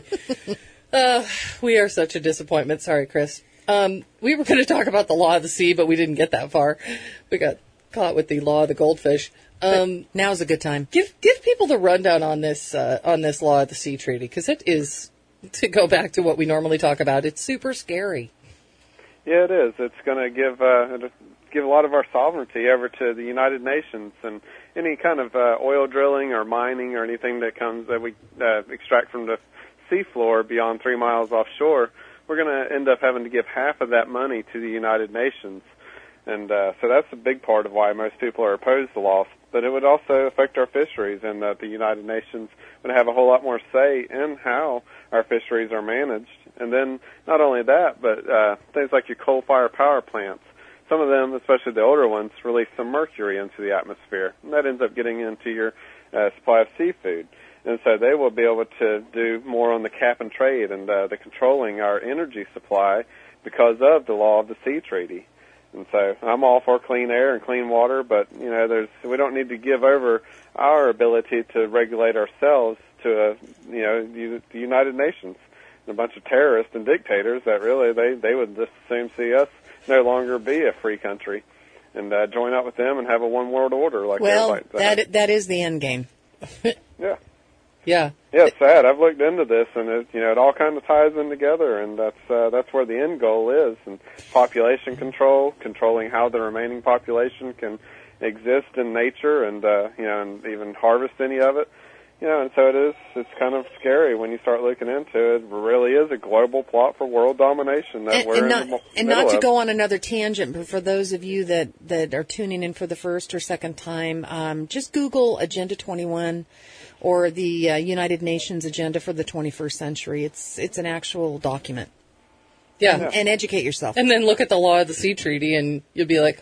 D: Uh, we are such a disappointment. Sorry, Chris. Um, we were going to talk about the law of the sea, but we didn't get that far. We got caught with the law of the goldfish. Um,
B: Now's a good time.
D: give give people the rundown on this uh, on this law of the sea treaty, because it is, to go back to what we normally talk about, it's super scary.
H: Yeah, it is. It's going to give uh, it'll give a lot of our sovereignty over to the United Nations, and any kind of uh, oil drilling or mining or anything that comes that we uh, extract from the seafloor beyond three miles offshore, we're going to end up having to give half of that money to the United Nations. And uh, so that's a big part of why most people are opposed to laws. But it would also affect our fisheries, and uh, the United Nations would have a whole lot more say in how our fisheries are managed. And then not only that, but uh, things like your coal-fired power plants. Some of them, especially the older ones, release some mercury into the atmosphere, and that ends up getting into your uh, supply of seafood. And so they will be able to do more on the cap and trade and uh, the controlling our energy supply because of the law of the sea treaty. And so I'm all for clean air and clean water, but you know, there's we don't need to give over our ability to regulate ourselves to a, you know, the United Nations and a bunch of terrorists and dictators that really they they would just as soon see us no longer be a free country and uh, join up with them and have a one world order like
B: Well,
H: everybody does.
B: that that is the end game.
H: Yeah.
D: Yeah.
H: Yeah, it's sad. I've looked into this, and it, you know, it all kind of ties in together, and that's uh, that's where the end goal is. And population control, controlling how the remaining population can exist in nature, and uh, you know, and even harvest any of it. You know, and so it is. It's kind of scary when you start looking into it. It really is a global plot for world domination that
B: And,
H: we're
B: and
H: in
B: not,
H: the mo-
B: and
H: middle
B: not to
H: of.
B: go on another tangent, but for those of you that, that are tuning in for the first or second time, um, just Google Agenda twenty-one or the uh, United Nations Agenda for the twenty-first century. It's it's an actual document.
D: Yeah.
B: And, and educate yourself.
D: And then look at the law of the sea treaty, and you'll be like,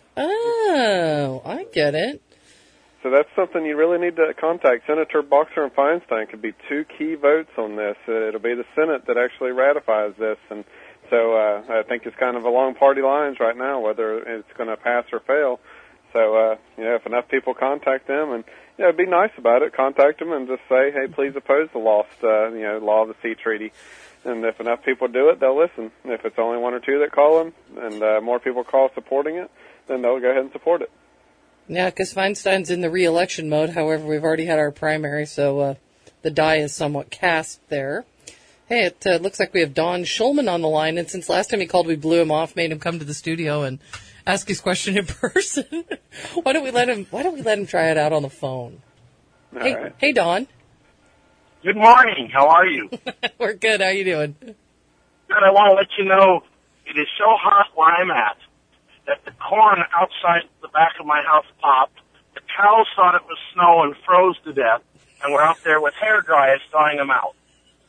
D: oh, I get it.
H: So that's something you really need to contact. Senator Boxer and Feinstein could be two key votes on this. Uh, it'll be the Senate that actually ratifies this. And so uh, I think it's kind of along party lines right now, whether it's going to pass or fail. So, uh, you know, if enough people contact them and, you know, be nice about it, contact them and just say, hey, please oppose the lost, uh, you know, law of the sea treaty. And if enough people do it, they'll listen. If it's only one or two that call them and uh, more people call supporting it, then they'll go ahead and support it.
D: Yeah, because Feinstein's in the re-election mode. However, we've already had our primary, so uh, the die is somewhat cast there. Hey, it uh, looks like we have Don Schulman on the line, and since last time he called, we blew him off, made him come to the studio and ask his question in person. why don't we let him? Why don't we let him try it out on the phone?
K: All
D: hey,
K: right.
D: hey, Don.
K: Good morning. How are you?
D: We're good. How you doing?
K: Good. I want to let you know it is so hot where I'm at that the corn outside the back of my house popped. The cows thought it was snow and froze to death, and we're out there with hair dryers thawing them out.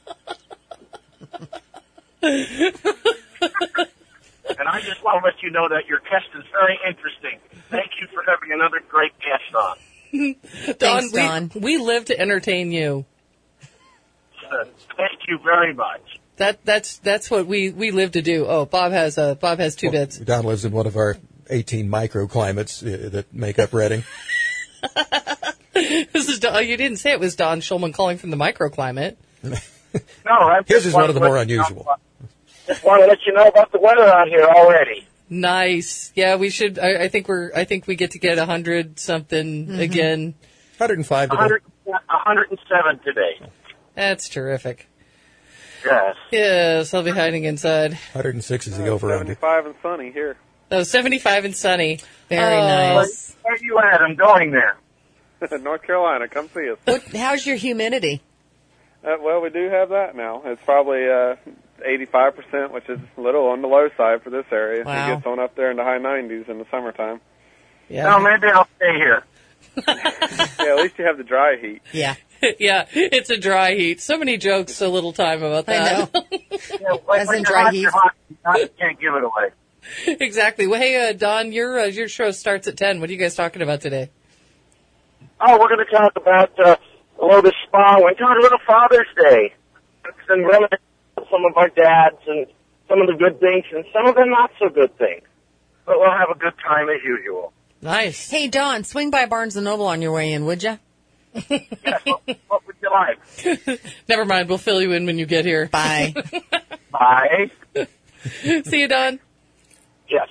K: And I just want to let you know that your guest is very interesting. Thank you for having another great guest on.
D: Don,
B: Thanks, Don.
D: We, we live to entertain you.
K: Uh, thank you very much.
D: That that's that's what we, we live to do. Oh, Bob has uh, Bob has two
C: Well,
D: bits.
C: Don lives in one of our eighteen microclimates uh, that make up Reading.
D: This is Don, you didn't say it was Don Schulman calling from the microclimate.
K: No, I
C: His is one of the more unusual.
K: Just want to let you know about the weather out here already.
D: Nice. Yeah, we should. I, I think we're. I think we get to get a hundred something
B: Mm-hmm.
D: again.
C: one hundred five today.
K: one hundred, one hundred seven today.
D: That's terrific.
K: Yes.
D: Yes, I'll be hiding inside.
C: one hundred six is the over under.
H: seventy-five and sunny here.
D: Oh, seventy-five and sunny.
B: Very
D: Oh,
B: nice.
K: Where are you at? I'm going there.
H: North Carolina, come see us.
B: What, how's your humidity?
H: Uh, well, we do have that now. It's probably uh, eighty-five percent, which is a little on the low side for this area.
B: Wow.
H: It gets on up there in the high nineties in the summertime.
D: Yeah.
K: No, maybe I'll stay here.
H: Yeah, at least you have the dry heat.
B: Yeah.
D: Yeah, it's a dry heat. So many jokes, so little time about
B: I
D: that.
B: know.
K: Yeah, when-
B: As
K: when
B: in
K: you're
B: dry
K: hot,
B: heat.
K: you're hot. You can't give it away.
D: Exactly. Well, hey, uh, Don, your uh, your show starts at ten. What are you guys talking about today?
K: Oh, we're going to talk about uh, Lotus Spa. We're talking a little Father's Day. And reminisce some of our dads and some of the good things and some of the not so good things. But we'll have a good time as usual.
D: Nice.
B: Hey, Don, swing by Barnes and Noble on your way in, would you?
K: Yes, what, what would you like?
D: Never mind. We'll fill you in when you get here.
B: Bye.
K: Bye.
D: See you, Don.
K: Yes.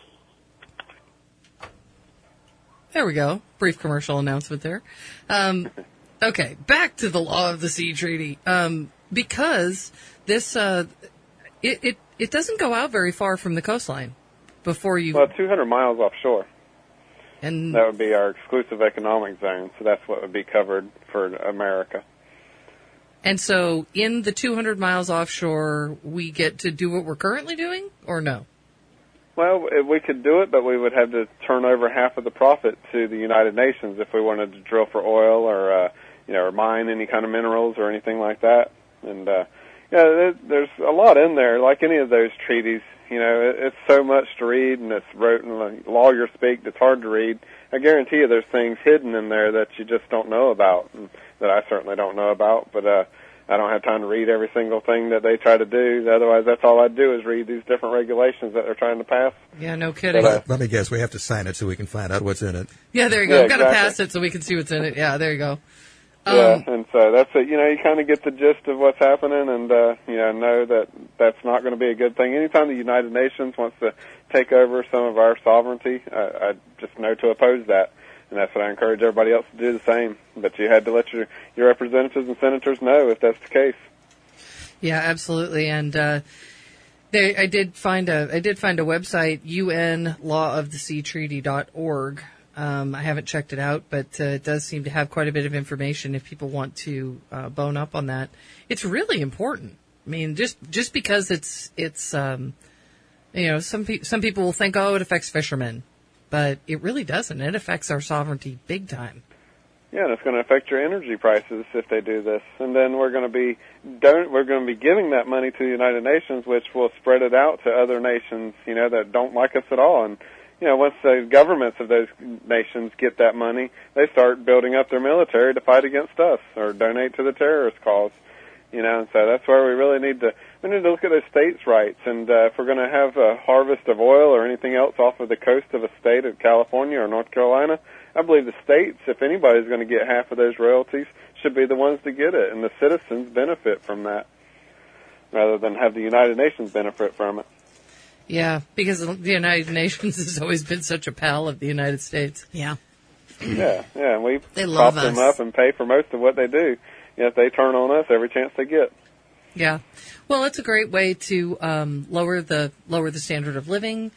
D: There we go. Brief commercial announcement there. Um, okay, back to the Law of the Sea Treaty. Um, because this, uh, it, it, it doesn't go out very far from the coastline before you...
H: Well, two hundred miles offshore.
D: and
H: That would be our exclusive economic zone, so that's what would be covered for America.
D: And so in the two hundred miles offshore, we get to do what we're currently doing, or no?
H: Well, if we could do it, but we would have to turn over half of the profit to the United Nations if we wanted to drill for oil or, uh, you know, or mine any kind of minerals or anything like that. And, uh, yeah, there, there's a lot in there. Like any of those treaties, you know, it, it's so much to read, and it's wrote in like lawyer speak that's hard to read. I guarantee you there's things hidden in there that you just don't know about, and that I certainly don't know about, but, uh, I don't have time to read every single thing that they try to do. Otherwise, that's all I'd do is read these different regulations that they're trying to pass.
D: Yeah, no kidding.
H: But, uh,
C: Let me guess, we have to sign it so we can find out what's in it.
D: Yeah, there you go.
H: Yeah,
D: We've got to
H: exactly.
D: pass it so we can see what's in it. Yeah, there you go. Um,
H: Yeah, and so that's it. You know, you kind of get the gist of what's happening, and uh, you know, know that that's not going to be a good thing. Anytime the United Nations wants to take over some of our sovereignty, I, I just know to oppose that, and that's what I encourage everybody else to do the same. But you had to let your your representatives and senators know if that's the case.
D: Yeah, absolutely. And uh, they, I did find a, I did find a website, U N law of the sea treaty dot org. Um, I haven't checked it out, but uh, it does seem to have quite a bit of information if people want to uh, bone up on that. It's really important. I mean, just just because it's it's um, you know, some pe- some people will think, oh, it affects fishermen, but it really doesn't. It affects our sovereignty big time.
H: Yeah, and it's going to affect your energy prices if they do this. And then we're going to be don't, we're going to be giving that money to the United Nations, which will spread it out to other nations, you know, that don't like us at all. And you know, once the governments of those nations get that money, they start building up their military to fight against us or donate to the terrorist cause. You know, and so that's where we really need to we need to look at those states' rights. And uh, if we're going to have a harvest of oil or anything else off of the coast of a state of California or North Carolina, I believe the states, if anybody's going to get half of those royalties, should be the ones to get it, and the citizens benefit from that, rather than have the United Nations benefit from it.
D: Yeah, because the United Nations has always been such a pal of the United States.
B: Yeah.
H: Yeah, yeah, and we
B: They love
H: prop them
B: us.
H: up and pay for most of what they do. Yet they turn on us every chance they get.
D: Yeah. Well, it's a great way to um, lower the lower the standard of living,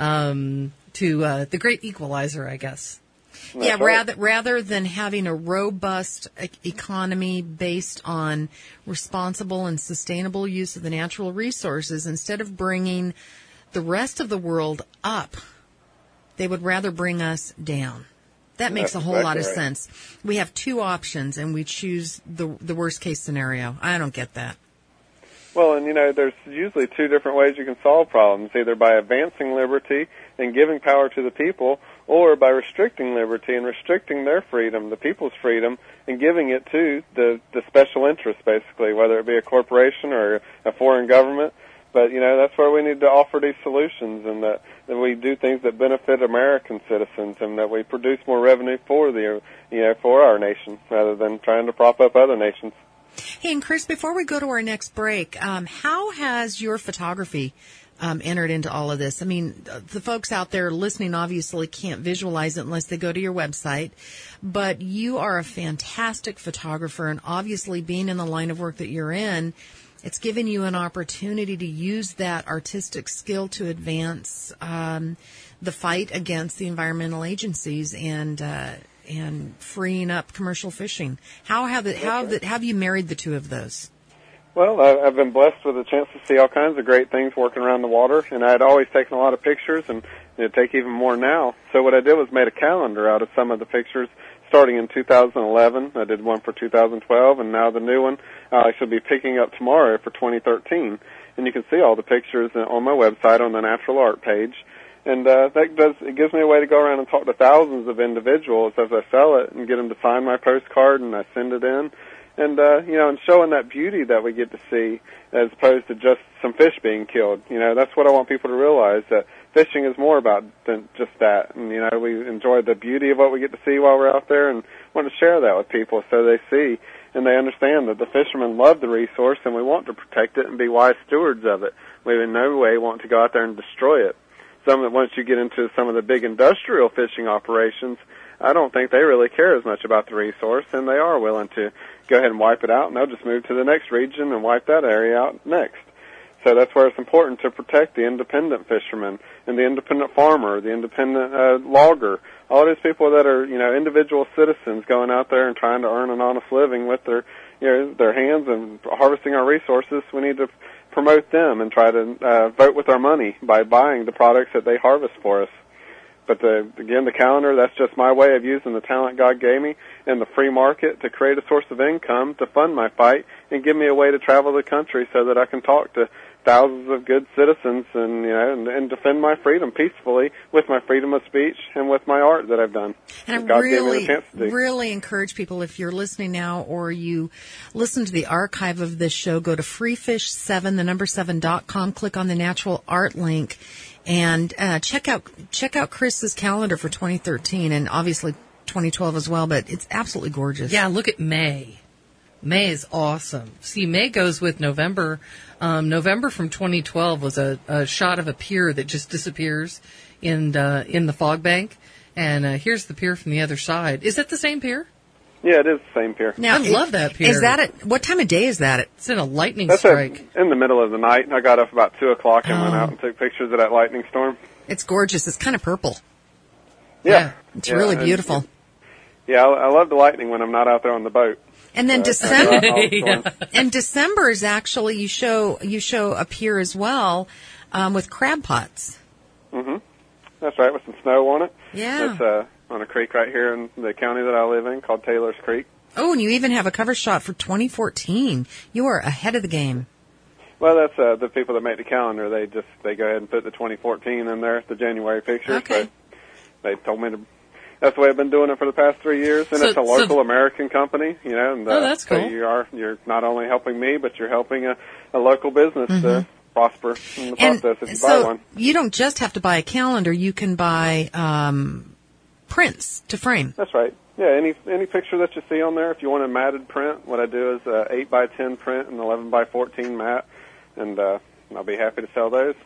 D: um, to uh, the great equalizer, I guess.
B: That's yeah, right. rather rather than having a robust e- economy based on responsible and sustainable use of the natural resources, instead of bringing the rest of the world up, they would rather bring us down. That makes
H: That's
B: a whole
H: exactly
B: lot of
H: right.
B: sense. We have two options, and we choose the the worst case scenario. I don't get that.
H: Well, and you know, there's usually two different ways you can solve problems, either by advancing liberty and giving power to the people, or by restricting liberty and restricting their freedom, the people's freedom, and giving it to the, the special interests, basically, whether it be a corporation or a foreign government. But, you know, that's where we need to offer these solutions, and that, that we do things that benefit American citizens, and that we produce more revenue for the, you know, for our nation, rather than trying to prop up other nations.
B: Hey, and Chris, before we go to our next break, um, how has your photography um, entered into all of this? I mean, the folks out there listening obviously can't visualize it unless they go to your website, but you are a fantastic photographer, and obviously being in the line of work that you're in, it's given you an opportunity to use that artistic skill to advance um, the fight against the environmental agencies and uh, and freeing up commercial fishing. How have the, how have, the, how have you married the two of those?
H: Well, I- I've been blessed with a chance to see all kinds of great things working around the water, and I had always taken a lot of pictures, and you know, take even more now. So what I did was made a calendar out of some of the pictures starting in two thousand eleven. I did one for two thousand twelve, and now the new one uh, I should be picking up tomorrow for twenty thirteen. And you can see all the pictures on my website on the Natural Art page. And uh, that does it gives me a way to go around and talk to thousands of individuals as I sell it and get them to sign my postcard, and I send it in. And, uh, you know, and showing that beauty that we get to see as opposed to just some fish being killed. You know, that's what I want people to realize, that fishing is more about than just that. And, you know, we enjoy the beauty of what we get to see while we're out there, and want to share that with people so they see and they understand that the fishermen love the resource, and we want to protect it and be wise stewards of it. We in no way want to go out there and destroy it. Some of, once you get into some of the big industrial fishing operations, I don't think they really care as much about the resource, and they are willing to go ahead and wipe it out, and they'll just move to the next region and wipe that area out next. So that's where it's important to protect the independent fisherman and the independent farmer, the independent uh, logger, all these people that are, you know, individual citizens going out there and trying to earn an honest living with their, you know, their hands and harvesting our resources. We need to promote them and try to uh, vote with our money by buying the products that they harvest for us. But the, again, the calendar, that's just my way of using the talent God gave me and the free market to create a source of income to fund my fight and give me a way to travel the country so that I can talk to thousands of good citizens and, you know, and, and defend my freedom peacefully with my freedom of speech and with my art that I've done.
B: And I
H: God
B: really,
H: gave me the chance to do.
B: really encourage people, if you're listening now or you listen to the archive of this show, go to free fish seven, the number seven dot com, click on the Natural Art link, and uh, check out check out Chris's calendar for twenty thirteen and obviously twenty twelve as well. But it's absolutely gorgeous.
D: Yeah, look at May. May is awesome. See, May goes with November. Um, November from twenty twelve was a, a shot of a pier that just disappears in uh, in the fog bank, and uh, here's the pier from the other side. Is that the same pier?
H: Yeah, it is the same pier.
B: Now,
D: I love that pier.
B: Is that it? What time of day is that?
D: It's in a lightning
H: That's
D: strike.
H: a, in the middle of the night. I got up about two o'clock and went
B: Oh.
H: out and took pictures of that lightning storm.
B: It's gorgeous. It's kind of purple.
H: Yeah.
D: Yeah.
B: It's
H: Yeah,
B: really
H: and-
B: beautiful.
H: Yeah, I, I love the lightning when I'm not out there on the boat.
B: And then
H: Uh,
B: December,
H: I'll- I'll storm.
B: and December is actually you show you show a pier as well um, with crab pots.
H: Mm-hmm. That's right, with some snow on it.
B: Yeah.
H: That's uh, on a creek right here in the county that I live in called Taylor's Creek.
B: Oh, and you even have a cover shot for twenty fourteen. You are ahead of the game.
H: Well, that's uh, the people that make the calendar. They just they go ahead and put the twenty fourteen in there, the January pictures.
B: Okay.
H: But they told me to. That's the way I've been doing it for the past three years, and
D: So-
H: it's a
D: so-
H: local American company, you know. And, uh,
D: Oh, that's
H: so
D: cool.
H: you are you're not only helping me, but you're helping a, a local business to prosper in the
B: Mm-hmm. And
H: process if you
B: so
H: buy one.
B: you don't just have to buy a calendar. You can buy um, prints to frame.
H: That's right. Yeah, any any picture that you see on there, if you want a matted print, what I do is uh, eight by ten print and eleven by fourteen mat, and uh, I'll be happy to sell those.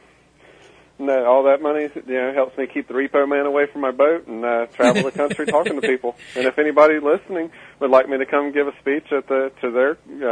H: And uh, all that money, you know, helps me keep the repo man away from my boat and uh, travel the country talking to people. And if anybody listening would like me to come give a speech at the to their uh,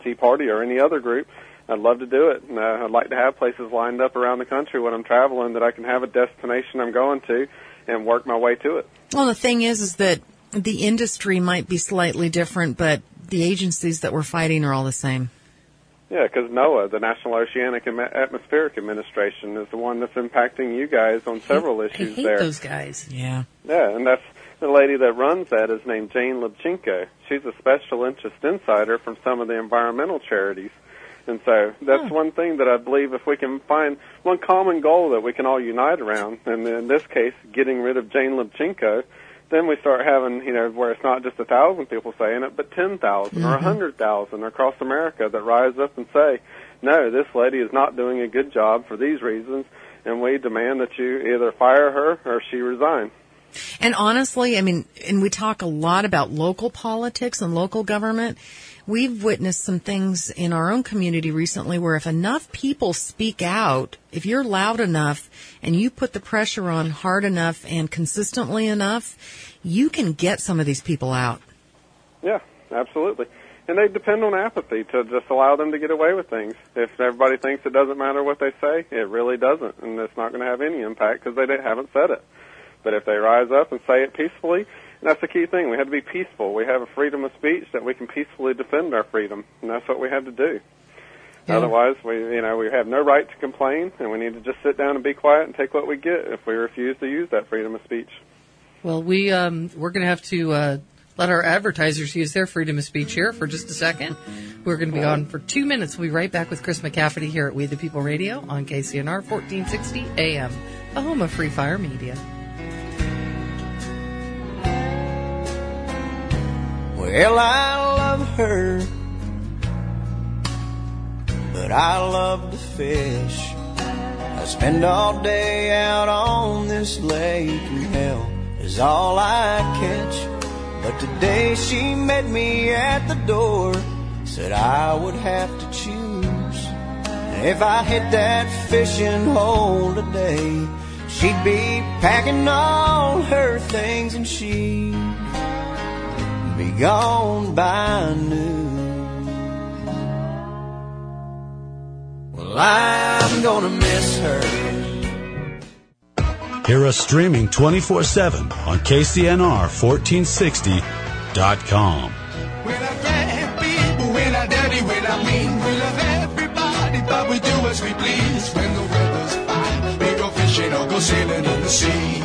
H: Tea Party or any other group, I'd love to do it. And, uh, I'd like to have places lined up around the country when I'm traveling that I can have a destination I'm going to and work my way to it.
B: Well, the thing is, is that the industry might be slightly different, but the agencies that we're fighting are all the same.
H: Yeah, because NOAA, the National Oceanic and Atmospheric Administration, is the one that's impacting you guys on several
D: I
H: issues
D: hate
H: there.
D: those guys.
B: Yeah.
H: Yeah, and that's the lady that runs that is named Jane Lubchenco. She's a special interest insider from some of the environmental charities. And so that's
B: Hmm.
H: one thing that I believe if we can find one common goal that we can all unite around, and in this case, getting rid of Jane Lubchenco, then we start having, you know, where it's not just a thousand people saying it, but ten thousand or a hundred thousand across America that rise up and say, no, this lady is not doing a good job for these reasons, and we demand that you either fire her or she resign.
B: And honestly, I mean, and we talk a lot about local politics and local government. We've witnessed some things in our own community recently where if enough people speak out, if you're loud enough and you put the pressure on hard enough and consistently enough, you can get some of these people out.
H: Yeah, absolutely. And they depend on apathy to just allow them to get away with things. If everybody thinks it doesn't matter what they say, it really doesn't, and it's not going to have any impact because they haven't said it. But if they rise up and say it peacefully, and that's the key thing. We have to be peaceful. We have a freedom of speech that we can peacefully defend our freedom, and that's what we have to do. Yeah. Otherwise, we you know we have no right to complain, and we need to just sit down and be quiet and take what we get if we refuse to use that freedom of speech.
D: Well, we um, we're going to have to uh, let our advertisers use their freedom of speech here for just a second. We're going to be on for two minutes. We'll be right back with Chris McCafferty here at We the People Radio on K C N R fourteen sixty A M, the home of Free Fire Media.
I: Well, I love her, but I love to fish. I spend all day out on this lake, and hell is all I catch. But today she met me at the door, said I would have to choose. And if I hit that fishing hole today, she'd be packing all her things and she'd be gone by noon. Well, I'm gonna miss her.
F: Hear us streaming twenty-four seven on K C N R fourteen sixty dot com.
G: We love bad people, we love dirty, we love mean. We love everybody, but we do as we please. When the weather's fine, we go fishing or go sailing in the sea.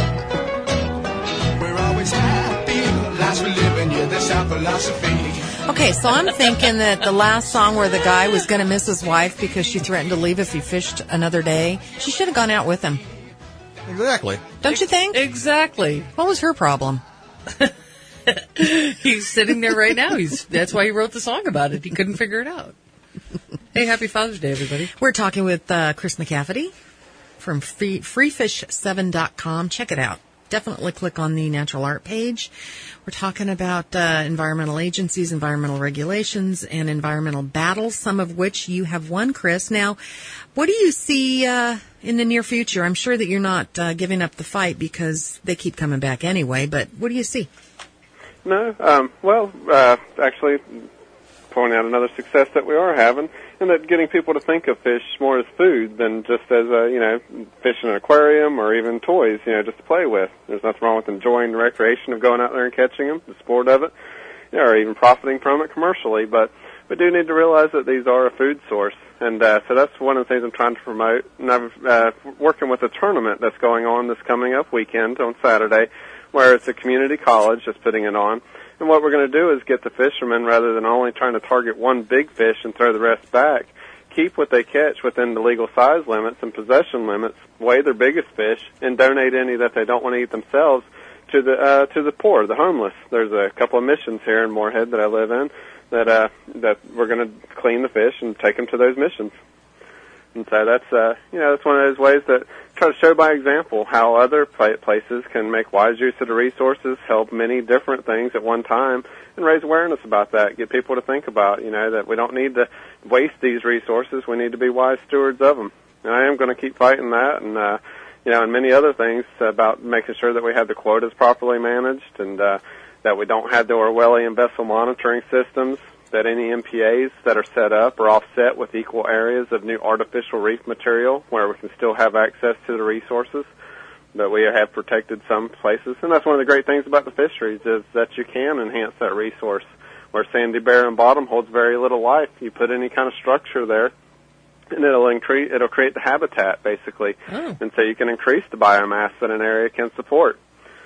G: We're always happy, lives we live in, yeah, that's our philosophy.
B: Okay, so I'm thinking that the last song where the guy was going to miss his wife because she threatened to leave if he fished another day, she should have gone out with him.
C: Exactly.
B: Don't you think?
D: Exactly.
B: What was her problem?
D: He's sitting there right now. He's that's why he wrote the song about it. He couldn't figure it out. Hey, happy Father's Day, everybody.
B: We're talking with uh, Chris McCafferty from free, free fish seven dot com. Check it out. Definitely click on the natural art page. We're talking about uh, environmental agencies, environmental regulations, and environmental battles, some of which you have won, Chris. Now, what do you see uh, in the near future? I'm sure that you're not uh, giving up the fight because they keep coming back anyway, but what do you see?
H: No, um, well, uh, actually, pointing out another success that we are having, and that getting people to think of fish more as food than just as a, you know, fish in an aquarium or even toys, you know, just to play with. There's nothing wrong with enjoying the recreation of going out there and catching them, the sport of it, you know, or even profiting from it commercially. But we do need to realize that these are a food source. And uh, so that's one of the things I'm trying to promote. And I'm uh, working with a tournament that's going on this coming up weekend on Saturday, where it's a community college that's putting it on. And what we're going to do is get the fishermen, rather than only trying to target one big fish and throw the rest back, keep what they catch within the legal size limits and possession limits, weigh their biggest fish, and donate any that they don't want to eat themselves to the uh, to the poor, the homeless. There's a couple of missions here in Moorhead that I live in that uh, that we're going to clean the fish and take them to those missions. And so that's uh, you know that's one of those ways that try to show by example how other places can make wise use of the resources, help many different things at one time, and raise awareness about that. Get people to think about, you know, that we don't need to waste these resources. We need to be wise stewards of them. And I am going to keep fighting that, and uh, you know, and many other things about making sure that we have the quotas properly managed, and uh, that we don't have the Orwellian vessel monitoring systems, that any M P As that are set up are offset with equal areas of new artificial reef material where we can still have access to the resources. But we have protected some places, and that's one of the great things about the fisheries is that you can enhance that resource. Where sandy barren bottom holds very little life, you put any kind of structure there, and it'll increase, it'll create the habitat basically,
D: oh.
H: and so you can increase the biomass that an area can support.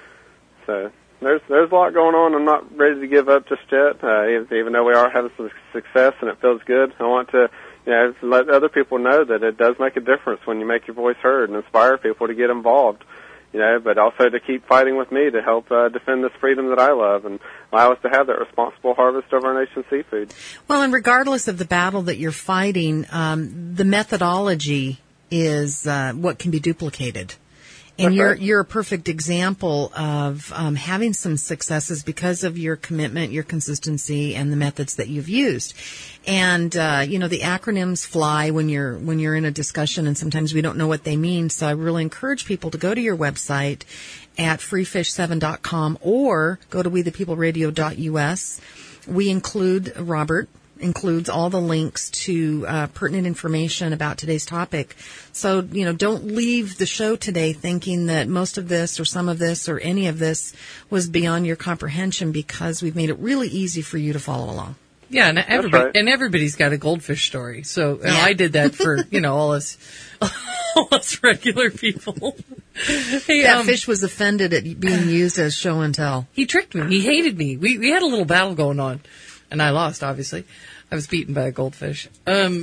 H: So there's there's a lot going on. I'm not ready to give up just yet, uh, even though we are having some success and it feels good. I want to. You know, let other people know that it does make a difference when you make your voice heard and inspire people to get involved. You know, but also to keep fighting with me to help uh, defend this freedom that I love and allow us to have that responsible harvest of our nation's seafood.
B: Well, and regardless of the battle that you're fighting, um, the methodology is uh, what can be duplicated. And
H: That's
B: you're
H: right.
B: you're a perfect example of um, having some successes because of your commitment, your consistency, and the methods that you've used. And uh, you know, the acronyms fly when you're when you're in a discussion, and sometimes we don't know what they mean. So I really encourage people to go to your website at free fish seven dot com or go to we the people radio dot U S. We include Robert. includes all the links to uh, pertinent information about today's topic. So, you know, don't leave the show today thinking that most of this or some of this or any of this was beyond your comprehension, because we've made it really easy for you to follow along.
D: Yeah, and everybody
H: right.
D: and everybody's got a goldfish story. So and
B: Yeah.
D: I did that for, you know, all us all us regular people. Hey,
B: That
D: um,
B: fish was offended at being used as show and tell.
D: He tricked me. He hated me. We we had a little battle going on, and I lost. Obviously, I was beaten by a goldfish. Um,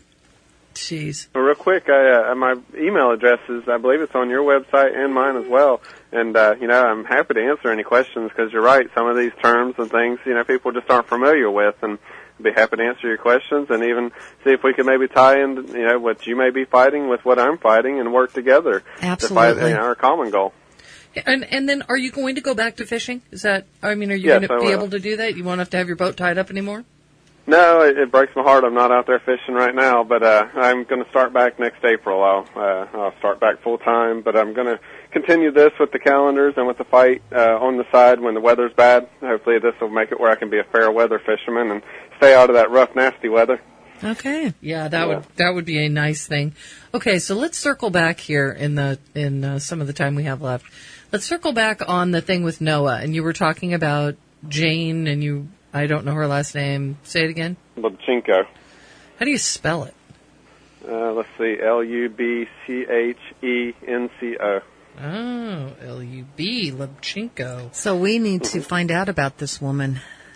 D: jeez.
H: Well, real quick, I, uh, my email address is, I believe it's on your website and mine as well. And, uh, you know, I'm happy to answer any questions because you're right. Some of these terms and things, you know, people just aren't familiar with. And I'd be happy to answer your questions and even see if we can maybe tie in, you know, what you may be fighting with what I'm fighting and work together
B: Absolutely.
H: to fight, you know, our common goal.
D: And and then, are you going to go back to fishing? Is that? I mean, are you
H: Yes,
D: going to
H: I
D: be
H: will.
D: able to do that? You won't have to have your boat tied up anymore?
H: No, it, it breaks my heart. I'm not out there fishing right now, but uh, I'm going to start back next April. I'll, uh, I'll start back full time, but I'm going to continue this with the calendars and with the fight uh, on the side when the weather's bad. Hopefully, this will make it where I can be a fair weather fisherman and stay out of that rough, nasty weather.
B: Okay.
D: Yeah, that
H: Yeah.
D: would that would be a nice thing. Okay, so let's circle back here in the in uh, some of the time we have left. Let's circle back on the thing with NOAA, and you were talking about Jane, and you I don't know her last name. Say it again.
H: Lubchenco.
D: How do you spell it?
H: Uh, let's see, L U B C H E N C O.
D: Oh, L U B, Lubchenco.
B: So we need to find out about this woman.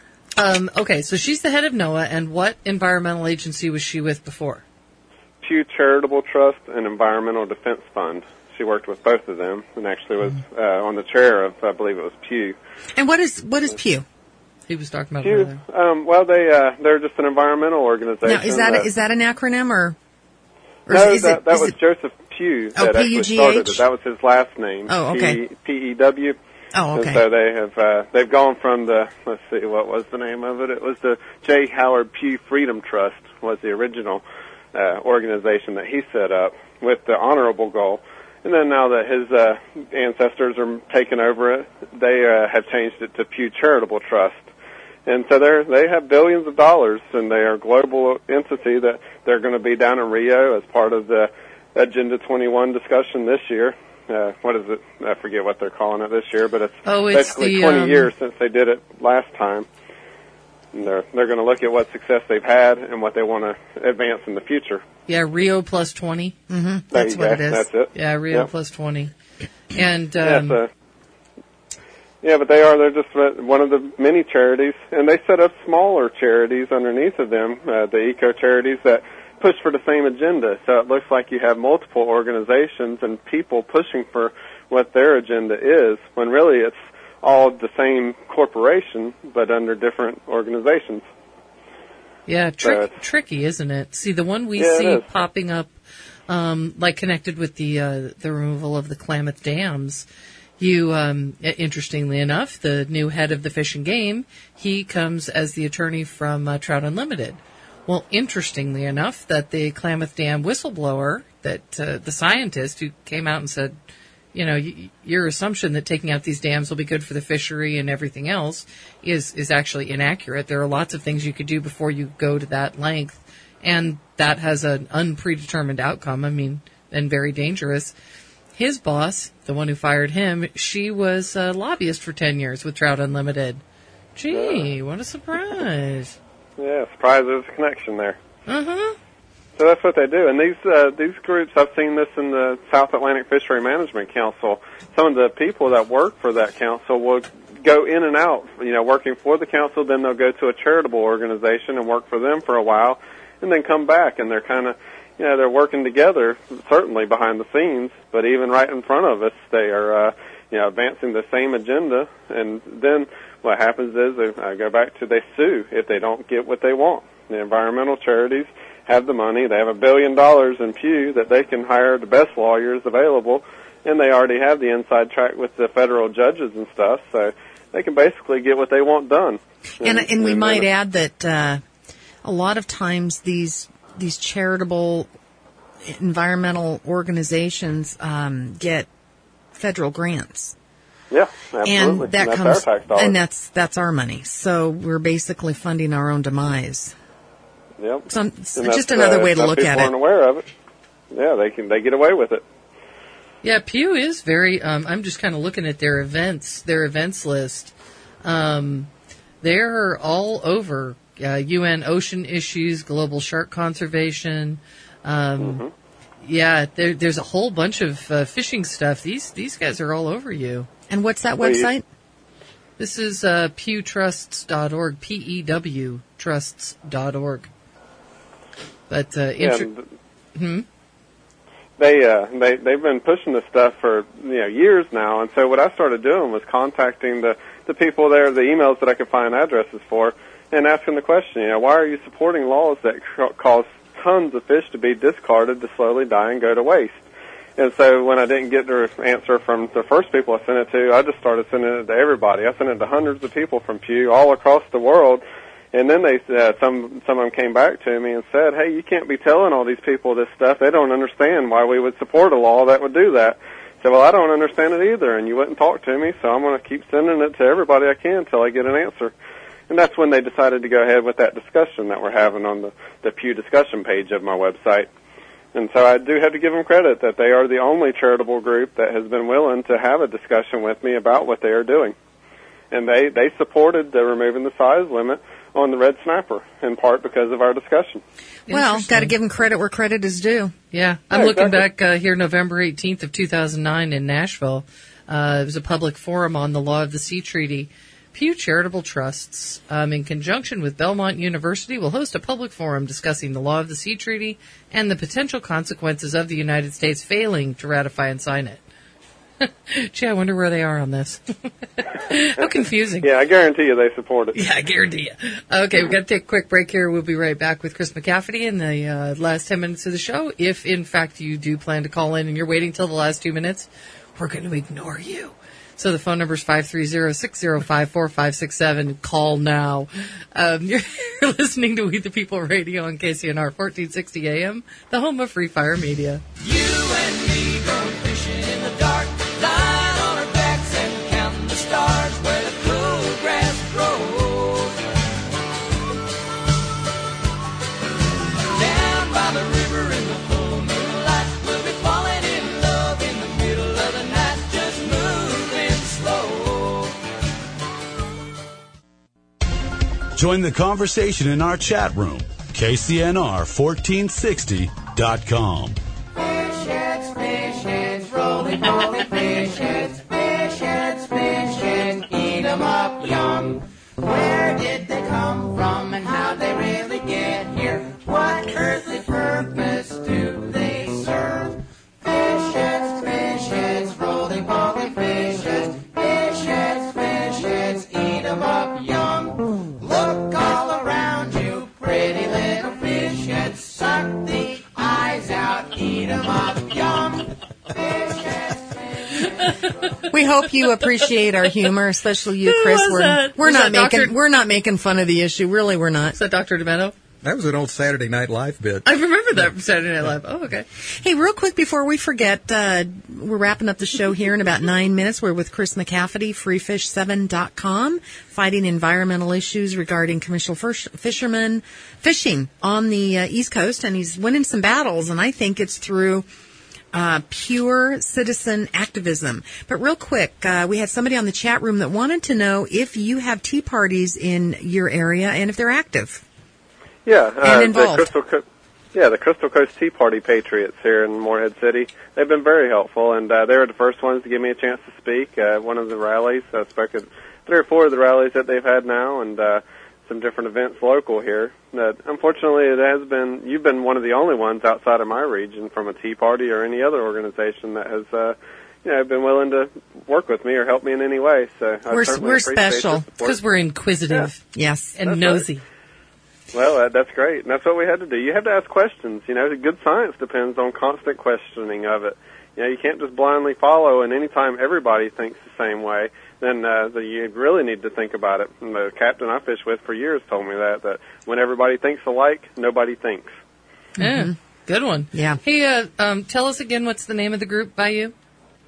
D: Um, okay, so she's the head of NOAA, and what environmental agency was she with before?
H: Pew Charitable Trust and Environmental Defense Fund. She worked with both of them and actually was uh, on the chair of, I believe it was Pew.
B: And what is what is Pew?
D: He was talking about
H: Pew,
D: earlier.
H: um, well, they, uh, they're just an environmental organization.
B: Now, is that a, is that an acronym or? or
H: No,
B: is
H: that,
B: it,
H: that
B: is
H: was
B: it,
H: Joseph Pew
B: Oh,
H: that actually
B: P U G H?
H: started it. That was his last name.
B: Oh, okay.
H: P E W.
B: Oh, okay.
H: And so they have, uh, they've gone from the, let's see, what was the name of it? It was the J. Howard Pew Freedom Trust was the original uh, organization that he set up with the honorable goal. And then now that his uh, ancestors are taking over it, they uh, have changed it to Pew Charitable Trust. And so they're, they have billions of dollars, and they are a global entity that they're going to be down in Rio as part of the Agenda twenty-one discussion this year. Uh, what is it? I forget what they're calling it this year, but it's,
D: Oh, it's
H: basically
D: the,
H: twenty
D: um,
H: years since they did it last time. And they're they're going to look at what success they've had and what they want to advance in the future.
D: Yeah, Rio plus twenty.
B: Mm-hmm.
H: There
B: That's
H: you
B: what
H: go.
B: it is.
H: That's it.
D: Yeah, Rio
H: Yeah.
D: plus twenty. And
H: Yeah,
D: um,
H: so, yeah, but they are, they're just one of the many charities, and they set up smaller charities underneath of them, uh, the eco charities that push for the same agenda. So it looks like you have multiple organizations and people pushing for what their agenda is, when really it's all the same corporation, but under different organizations.
D: yeah, trick,
H: Uh,
D: tricky, isn't it? See, the one we
H: Yeah, it
D: see
H: is.
D: popping up, um, like connected with the uh, the removal of the Klamath dams. You, um, i- interestingly enough, the new head of the Fish and Game, he comes as the attorney from uh, Trout Unlimited. Well, interestingly enough, that the Klamath Dam whistleblower, that uh, the scientist who came out and said, you know, y- your assumption that taking out these dams will be good for the fishery and everything else is, is actually inaccurate. There are lots of things you could do before you go to that length, and that has an unpredetermined outcome. I mean, and very dangerous. His boss, the one who fired him, she was a lobbyist for ten years with Trout Unlimited. Gee, what a surprise.
H: Yeah, surprise there's a connection there.
D: Uh-huh.
H: So that's what they do. And these uh, these groups, I've seen this in the South Atlantic Fishery Management Council. Some of the people that work for that council will go in and out, you know, working for the council, then they'll go to a charitable organization and work for them for a while, and then come back, and they're kind of, you know, they're working together, certainly behind the scenes, but even right in front of us, they are, uh, you know, advancing the same agenda, and then what happens is they uh, go back to they sue if they don't get what they want. The environmental charities have the money. They have a billion dollars in Pew that they can hire the best lawyers available, and they already have the inside track with the federal judges and stuff, so they can basically get what they want done.
B: And, and, and we
H: and
B: might
H: then,
B: add that uh, a lot of times these these charitable environmental organizations um, get federal grants.
H: Yeah, absolutely.
B: And that
H: and that's
B: comes,
H: our tax dollars.
B: and that's that's our money. So we're basically funding our own demise.
H: Yep.
B: So it's
H: And
B: just
H: that's,
B: another
H: uh,
B: way to
H: some
B: look
H: people
B: at it.
H: aren't aware of it. Yeah, they can they get away with it.
D: Yeah, Pew is very, um, I'm just kind of looking at their events, their events list. Um, they're all over uh, U N ocean issues, global shark conservation. Um,
H: Mm-hmm.
D: Yeah, there, there's a whole bunch of uh, fishing stuff. These these guys are all over you.
B: And what's that
H: Well, you-
B: website?
D: This is uh, pew trusts dot org, P E W trusts dot org. But, uh,
H: Yeah,
D: inter-
H: and
D: hmm?
H: they uh, they they've been pushing this stuff for you know years now, and so what I started doing was contacting the the people there, the emails that I could find addresses for, and asking the question, you know, why are you supporting laws that ca- cause tons of fish to be discarded to slowly die and go to waste? And so when I didn't get the answer from the first people I sent it to, I just started sending it to everybody. I sent it to hundreds of people from Pew all across the world. And then they uh, some some of them came back to me and said, "Hey, you can't be telling all these people this stuff. They don't understand why we would support a law that would do that." I said, "Well, I don't understand it either, and you wouldn't talk to me, so I'm going to keep sending it to everybody I can until I get an answer." And that's when they decided to go ahead with that discussion that we're having on the, the Pew discussion page of my website. And so I do have to give them credit that they are the only charitable group that has been willing to have a discussion with me about what they are doing. And they, they supported the removing the size limit on the red snapper, in part because of our discussion.
B: Well, got to give them credit where credit is due.
D: Yeah, I'm
H: Yeah,
D: looking
H: exactly.
D: back uh, here November eighteenth of two thousand nine in Nashville. Uh, it was a public forum on the Law of the Sea Treaty. Pew Charitable Trusts, um, in conjunction with Belmont University, will host a public forum discussing the Law of the Sea Treaty and the potential consequences of the United States failing to ratify and sign it. Gee, I wonder where they are on this. How confusing.
H: Yeah, I guarantee you they support it.
D: Yeah, I guarantee you. Okay, we've got to take a quick break here. We'll be right back with Chris McCafferty in the uh, last ten minutes of the show. If, in fact, you do plan to call in and you're waiting till the last two minutes, we're going to ignore you. So the phone number is five three zero, six zero five, four five six seven. Call now. Um, you're, you're listening to We the People Radio on K C N R fourteen sixty A M, the home of Free Fire Media.
E: You and me go fishing in the dark, lying on our backs and counting the stars where the cool grass grows. Down by the river in the full moonlight, we'll be falling in love in the middle of the night, just moving slow.
F: Join the conversation in our chat room, K C N R fourteen sixty dot com.
E: Fish heads, fish heads, rolling, rolling fish heads, fish heads, fish heads, eat 'em up young. Where did they come from and how'd they really get here? What earthly purpose do they serve? Fish heads, fish heads, rolling, rolling fish heads, fish heads, fish heads, eat 'em up young. Look all around you, pretty little fish heads, suck the eyes out, eat 'em up young. Fish heads, fish heads.
B: We hope you appreciate our humor, especially you,
D: Who
B: Chris.
D: was
B: we're
D: that?
B: we're
D: Was
B: not
D: that
B: making
D: Doctor
B: we're not making fun of the issue. Really, we're not.
D: Is that Doctor Demento?
C: That was an old Saturday Night Live bit.
D: I remember that from Saturday Night Live. Oh, okay.
B: Hey, real quick before we forget, uh, we're wrapping up the show here in about nine minutes. We're with Chris McCafferty, free fish seven dot com, fighting environmental issues regarding commercial fish- fishermen fishing on the uh, East Coast, and he's winning some battles, and I think it's through uh, pure citizen activism. But real quick, uh, we had somebody on the chat room that wanted to know if you have tea parties in your area and if they're active.
H: Yeah, uh,
B: and
H: the
B: involved.
H: Crystal Co- yeah, the Crystal Coast Tea Party Patriots here in Morehead City. They've been very helpful, and uh, they were the first ones to give me a chance to speak at one of the rallies. I spoke at three or four of the rallies that they've had now, and uh, some different events local here. That unfortunately, it has been you've been one of the only ones outside of my region from a Tea Party or any other organization that has. Uh, you know, been willing to work with me or help me in any way. So I
B: We're,
H: certainly
B: we're
H: appreciate
B: special.
H: your support.
D: Because we're inquisitive.
B: Yeah. Yes.
D: And
H: That's
D: nosy.
H: right. Well, uh, that's great, and that's what we had to do. You have to ask questions. You know, good science depends on constant questioning of it. You know, you can't just blindly follow, and anytime everybody thinks the same way, then uh, the, you really need to think about it. And the captain I fished with for years told me that, that when everybody thinks alike, nobody thinks.
D: Yeah,
B: Mm-hmm.
D: good one.
B: Yeah.
D: Hey, uh, um, tell us again what's the name of the group by you?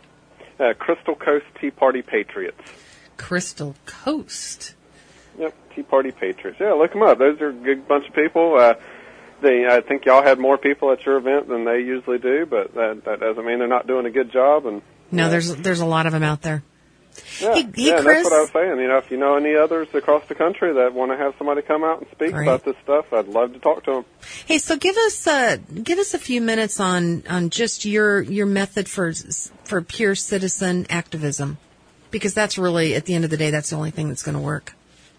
H: Uh, Crystal Coast Tea Party Patriots.
D: Crystal Coast.
H: Yep, Tea Party Patriots. Yeah, look them up. Those are a good bunch of people. Uh, they, I think y'all had more people at your event than they usually do, but that, that doesn't mean they're not doing a good job. And
B: No,
H: uh,
B: there's there's a lot of them out there.
H: Yeah,
B: Hey, hey,
H: yeah, and
B: Chris.
H: that's what I was saying. You know, if you know any others across the country that want to have somebody come out and speak
B: Great.
H: about this stuff, I'd love to talk to them.
B: Hey, so give us uh, give us a few minutes on, on just your your method for for pure citizen activism, because that's really at the end of the day that's the only thing that's going to work.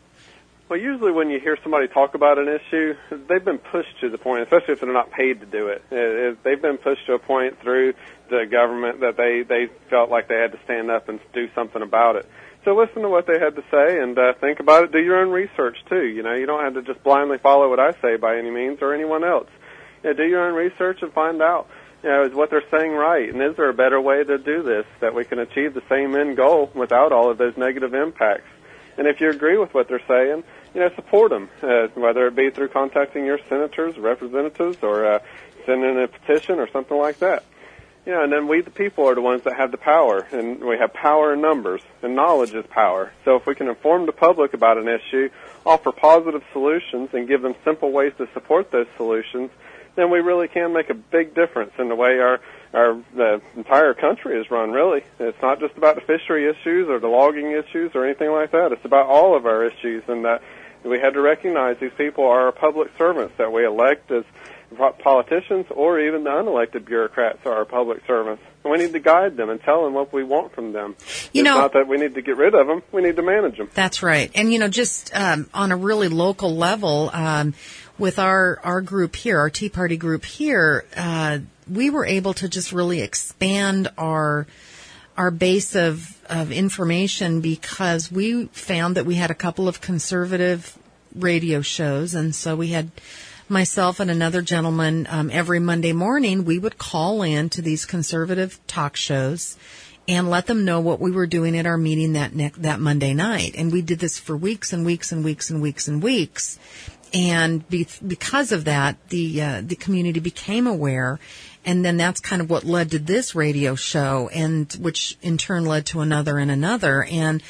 H: Well, usually when you hear somebody talk about an issue, they've been pushed to the point, especially if they're not paid to do it. It- it- They've been pushed to a point through the government that they, they felt like they had to stand up and do something about it. So listen to what they had to say and uh, think about it. Do your own research, too. You know, you don't have to just blindly follow what I say by any means or anyone else. You know, do your own research and find out, you know, is what they're saying right? And is there a better way to do this that we can achieve the same end goal without all of those negative impacts? And if you agree with what they're saying, you know, support them, uh, whether it be through contacting your senators, representatives, or uh, sending a petition or something like that. You know, and then we, the people, are the ones that have the power, and we have power in numbers, and knowledge is power. So if we can inform the public about an issue, offer positive solutions, and give them simple ways to support those solutions, then we really can make a big difference in the way our our the entire country is run, really. It's not just about the fishery issues or the logging issues or anything like that. It's about all of our issues, and that we had to recognize these people are our public servants that we elect as politicians, or even the unelected bureaucrats are our public servants. And we need to guide them and tell them what we want from them.
B: You
H: it's
B: know-
H: not that we need to get rid of them. We need to manage them.
B: That's right. And, you know, just um, on a really local level, um, with our, our group here, our Tea Party group here, uh, we were able to just really expand our our base of, of information because we found that we had a couple of conservative radio shows. And so we had myself and another gentleman um, every Monday morning, we would call in to these conservative talk shows and let them know what we were doing at our meeting that ne- that Monday night. And we did this for weeks and weeks and weeks and weeks and weeks. And be- because of that, the uh, the community became aware, and then that's kind of what led to this radio show, and which in turn led to another and another. And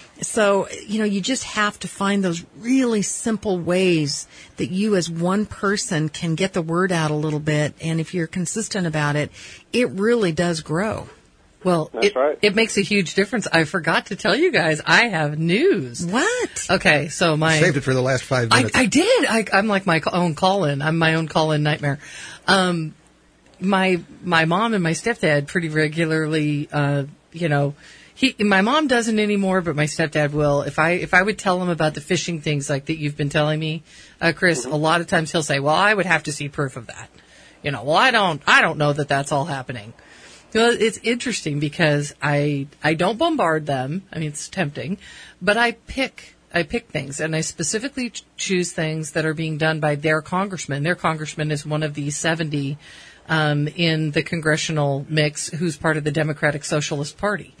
B: so, you know, you just have to find those really simple ways that you as one person can get the word out a little bit. And if you're consistent about it, it really does grow.
D: Well,
H: That's
D: it,
H: right.
D: it makes a huge difference. I forgot to tell you guys, I have news.
B: What?
D: Okay, so my...
C: Saved it for the last five
D: I,
C: minutes.
D: I did. I, I'm like my own call-in. I'm my own call-in nightmare. Um, my my mom and my stepdad pretty regularly, uh, you know, he my mom doesn't anymore, but my stepdad will. If I if I would tell him about the fishing things like that you've been telling me, uh, Chris,
H: Mm-hmm.
D: a lot of times he'll say, "Well, I would have to see proof of that." You know, well, I don't I don't know that that's all happening. Well, it's interesting because I I don't bombard them. I mean, it's tempting, but I pick I pick things, and I specifically ch- choose things that are being done by their congressman. Their congressman is one of the seventy um, in the congressional mix who's part of the Democratic Socialist Party.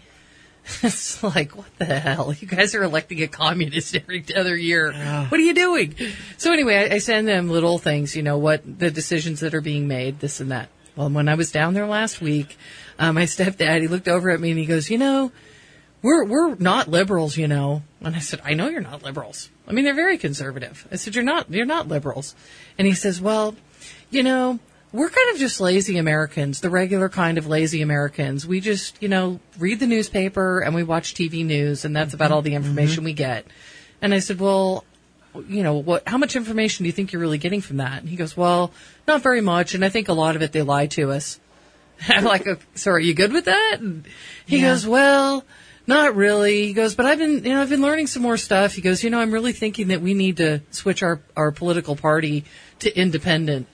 D: It's like, what the hell? You guys are electing a communist every other year. What are you doing? So anyway, I, I send them little things, you know, what the decisions that are being made, this and that. Well, when I was down there last week, um, my stepdad, he looked over at me and he goes, you know, we're we're not liberals, you know. And I said, I know you're not liberals. I mean, they're very conservative. I said, you're not you're not liberals. And he says, well, you know, we're kind of just lazy Americans, the regular kind of lazy Americans. We just, you know, read the newspaper and we watch T V news, and that's about all the information mm-hmm. we get. And I said, well, you know, what? How much information do you think you're really getting from that? And he goes, well, not very much, and I think a lot of it they lie to us. And I'm like, so are you good with that? And he yeah. goes, well, not really. He goes, but I've been, you know, I've been learning some more stuff. He goes, you know, I'm really thinking that we need to switch our, our political party to independent.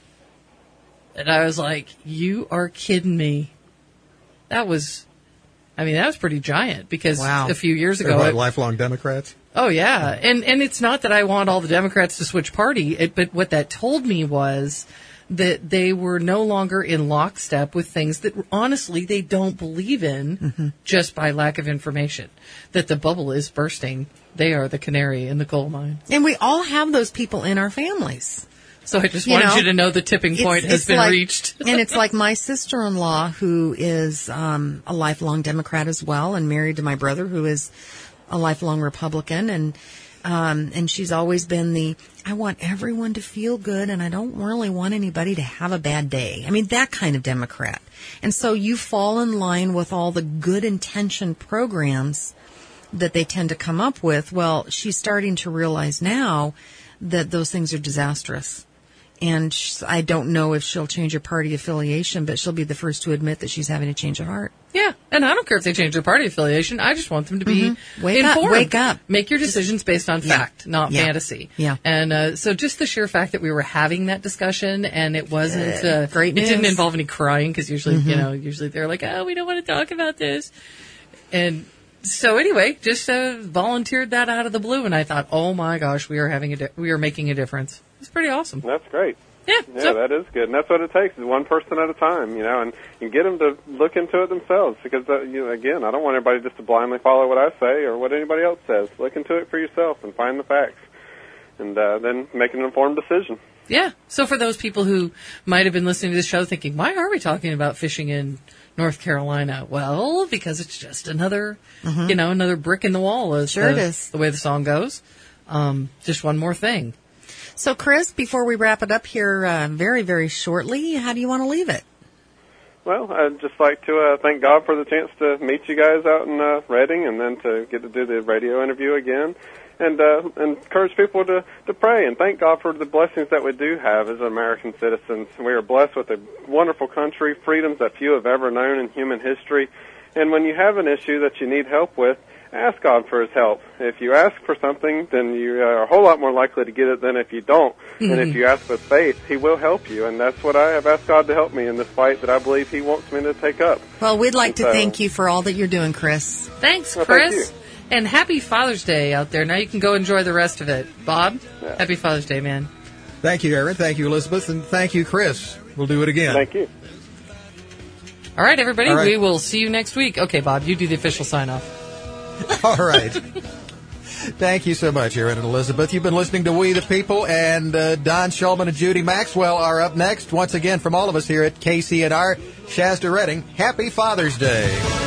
D: And I was like, you are kidding me. That was, I mean, that was pretty giant because
C: wow.
D: a few years ago.
C: They're
D: it,
C: lifelong Democrats?
D: Oh, yeah. And, and it's not that I want all the Democrats to switch party, it, but what that told me was that they were no longer in lockstep with things that honestly they don't believe in mm-hmm. just by lack of information. That the bubble is bursting. They are the canary in the coal mine.
B: And we all have those people in our families.
D: So I just
B: you
D: wanted
B: know,
D: you to know the tipping point
B: it's,
D: has
B: it's
D: been
B: like,
D: reached.
B: And it's like my sister-in-law, who is um, a lifelong Democrat as well, and married to my brother, who is a lifelong Republican, and um, and she's always been the, I want everyone to feel good, and I don't really want anybody to have a bad day. I mean, that kind of Democrat. And so you fall in line with all the good intention programs that they tend to come up with. Well, she's starting to realize now that those things are disastrous. And sh- I don't know if she'll change her party affiliation, but she'll be the first to admit that she's having a change of heart.
D: Yeah, and I don't care if they change their party affiliation. I just want them to be
B: mm-hmm. wake
D: informed.
B: Up, wake up.
D: Make your decisions based on
B: yeah.
D: fact, not
B: yeah.
D: fantasy.
B: Yeah.
D: And uh, so just the sheer fact that we were having that discussion and it wasn't uh,
B: great
D: it
B: news.
D: didn't involve any crying because usually,
B: mm-hmm.
D: you know, usually they're like, oh, we don't want to talk about this. And so anyway, just uh, volunteered that out of the blue, and I thought, oh my gosh, we are having a di- we are making a difference. It's pretty awesome.
H: That's great.
D: Yeah,
H: yeah,
D: so,
H: that is good, and that's what it takes is one person at a time, you know, and you get them to look into it themselves because, uh, you know, again, I don't want everybody just to blindly follow what I say or what anybody else says. Look into it for yourself and find the facts, and uh, then make an informed decision.
D: Yeah. So for those people who might have been listening to this show thinking, why are we talking about fishing in North Carolina? Well, because it's just another, mm-hmm. you know, another brick in the wall, as
B: sure
D: the,
B: it is.
D: the way the song goes. Um, just one more thing.
B: So, Chris, before we wrap it up here uh, very, very shortly, how do you want to leave it?
H: Well, I'd just like to uh, thank God for the chance to meet you guys out in uh, Reading and then to get to do the radio interview again. And uh, encourage people to, to pray and thank God for the blessings that we do have as American citizens. We are blessed with a wonderful country, freedoms that few have ever known in human history. And when you have an issue that you need help with, ask God for His help. If you ask for something, then you are a whole lot more likely to get it than if you don't. Mm-hmm. And if you ask with faith, He will help you. And that's what I have asked God to help me in this fight that I believe He wants me to take up.
B: Well, we'd like
H: and
B: to
H: so,
B: thank you for all that you're doing, Chris.
D: Thanks,
H: well,
D: Chris.
H: Thank you.
D: And happy Father's Day out there. Now you can go enjoy the rest of it. Bob,
H: yeah.
D: Happy Father's Day, man.
C: Thank you, Aaron. Thank you, Elizabeth. And thank you, Chris. We'll do it again.
H: Thank you.
D: All right, everybody.
C: All right.
D: We will see you next week. Okay, Bob, you do the official sign-off.
C: All right. Thank you so much, Aaron and Elizabeth. You've been listening to We the People, and uh, Don Shulman and Judy Maxwell are up next. Once again, from all of us here at K C N R, Shasta Redding, happy Father's Day.